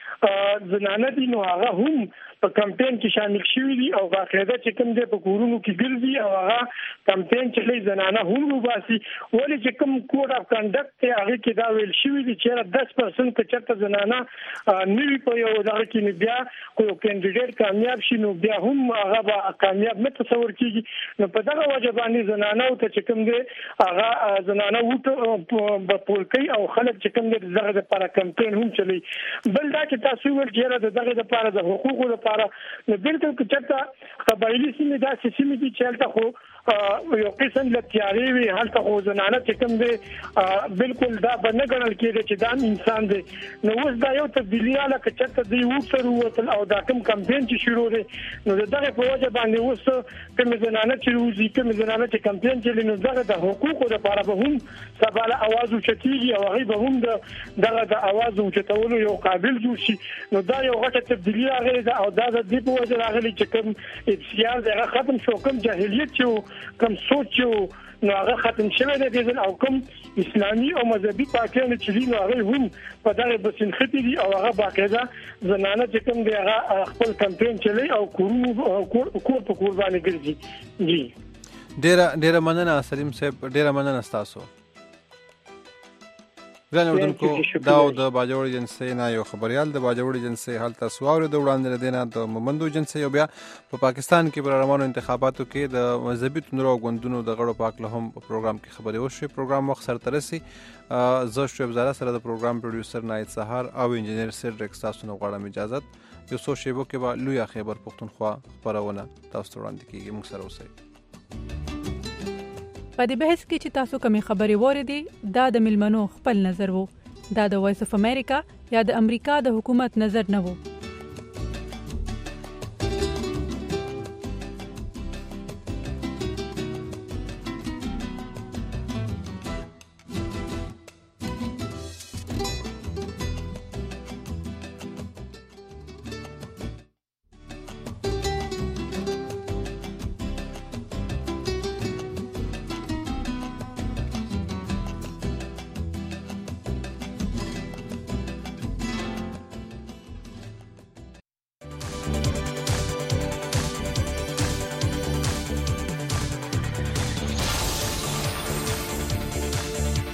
N: کوم زنانه دي نو هغه هم په کمپاین کې شامل شوي دي او باقاعده چې کوم د پکورونو کې ګرځي او هغه کمپاین چې لې زنانه هم وباسي ولې چې کوم کوډ اف کنډکټ هغه کې دا ویل شوی دي چې دس پرسنټ کې چرته زنانه نوی په یو دغه کې بیا کوم کینډیډیټ کامیاب شي نو بیا هم هغه به کامیاب نه تصور کیږي نو په دغه وجه باندې زنانه ته چې کوم دي هغه زنانه وټ په پولکي او خلک چې کوم دي دغه لپاره کمپاین هم چلی بل دا چې تاسو ول چې دغه لپاره د حقوقو لپاره نو بالکل چې قبایلی سیمې دا سیمې دي چې هلته خو یو قسم له تیاری وي هلته خو زنانه چې کوم دي بالکل دا باندې ګڼل کېږي چې دا انسان دی نو اوس دا یو تبدیلی رااله چې ته دی وڅر وته او دا کوم کمپاین چې شروع دی نو دغه په وجه باندې اوس کوم زنانه چې وزي کوم زنانه چې کمپاین چې نو دغه د حقوقو لپاره به هم سباله आवाज وچتيږي او هغه به هم دغه د आवाज وچتولو یو قابل جوړ شي نو دا یو غټه تبدیلی راغلی او دا د دې په وجه راغلی چې کوم اختیار دغه ختم شو کوم جاهلیت چې کوم سوچ نو هغه ختم شوی دی او کوم اسلامي او مذهبي پاکستان چې دي نو هغه هم په دغه بسنختی دي او هغه باقاعده زنانه چې کوم دی هغه خپل کمپاین چلی او کورونو کور په کور باندې ګرځي جی
F: ډیر ډیر مننه سلیم صاحب ډیر مننه تاسو ګران اردوونکو دا د باجوړي جنسي نه یو خبريال د باجوړي جنسي حالت سوال د وړاندې دینه د مومندو جنسي او بیا په پاکستان کې پر روانو انتخاباتو کې د مذهبي تنورو غوندونو د غړو پاک له هم په پروګرام کې خبري وشي پروګرام وخت سره ترسي زه شعیب زاده سره د پروګرام پروډوسر نایت سهار او انجنیر سر ډیکس تاسو نو غواړم اجازه یو څو شیبو کې به لوی خبر پښتونخوا خبرونه تاسو وړاندې کیږي موږ سره اوسئ
O: په دې بحث کې چې تاسو کومې خبرې وریدي دا د ملمنو خپل نظر وو. دا د وایس اف امریکا یا د امریکا د حکومت نظر نه وو.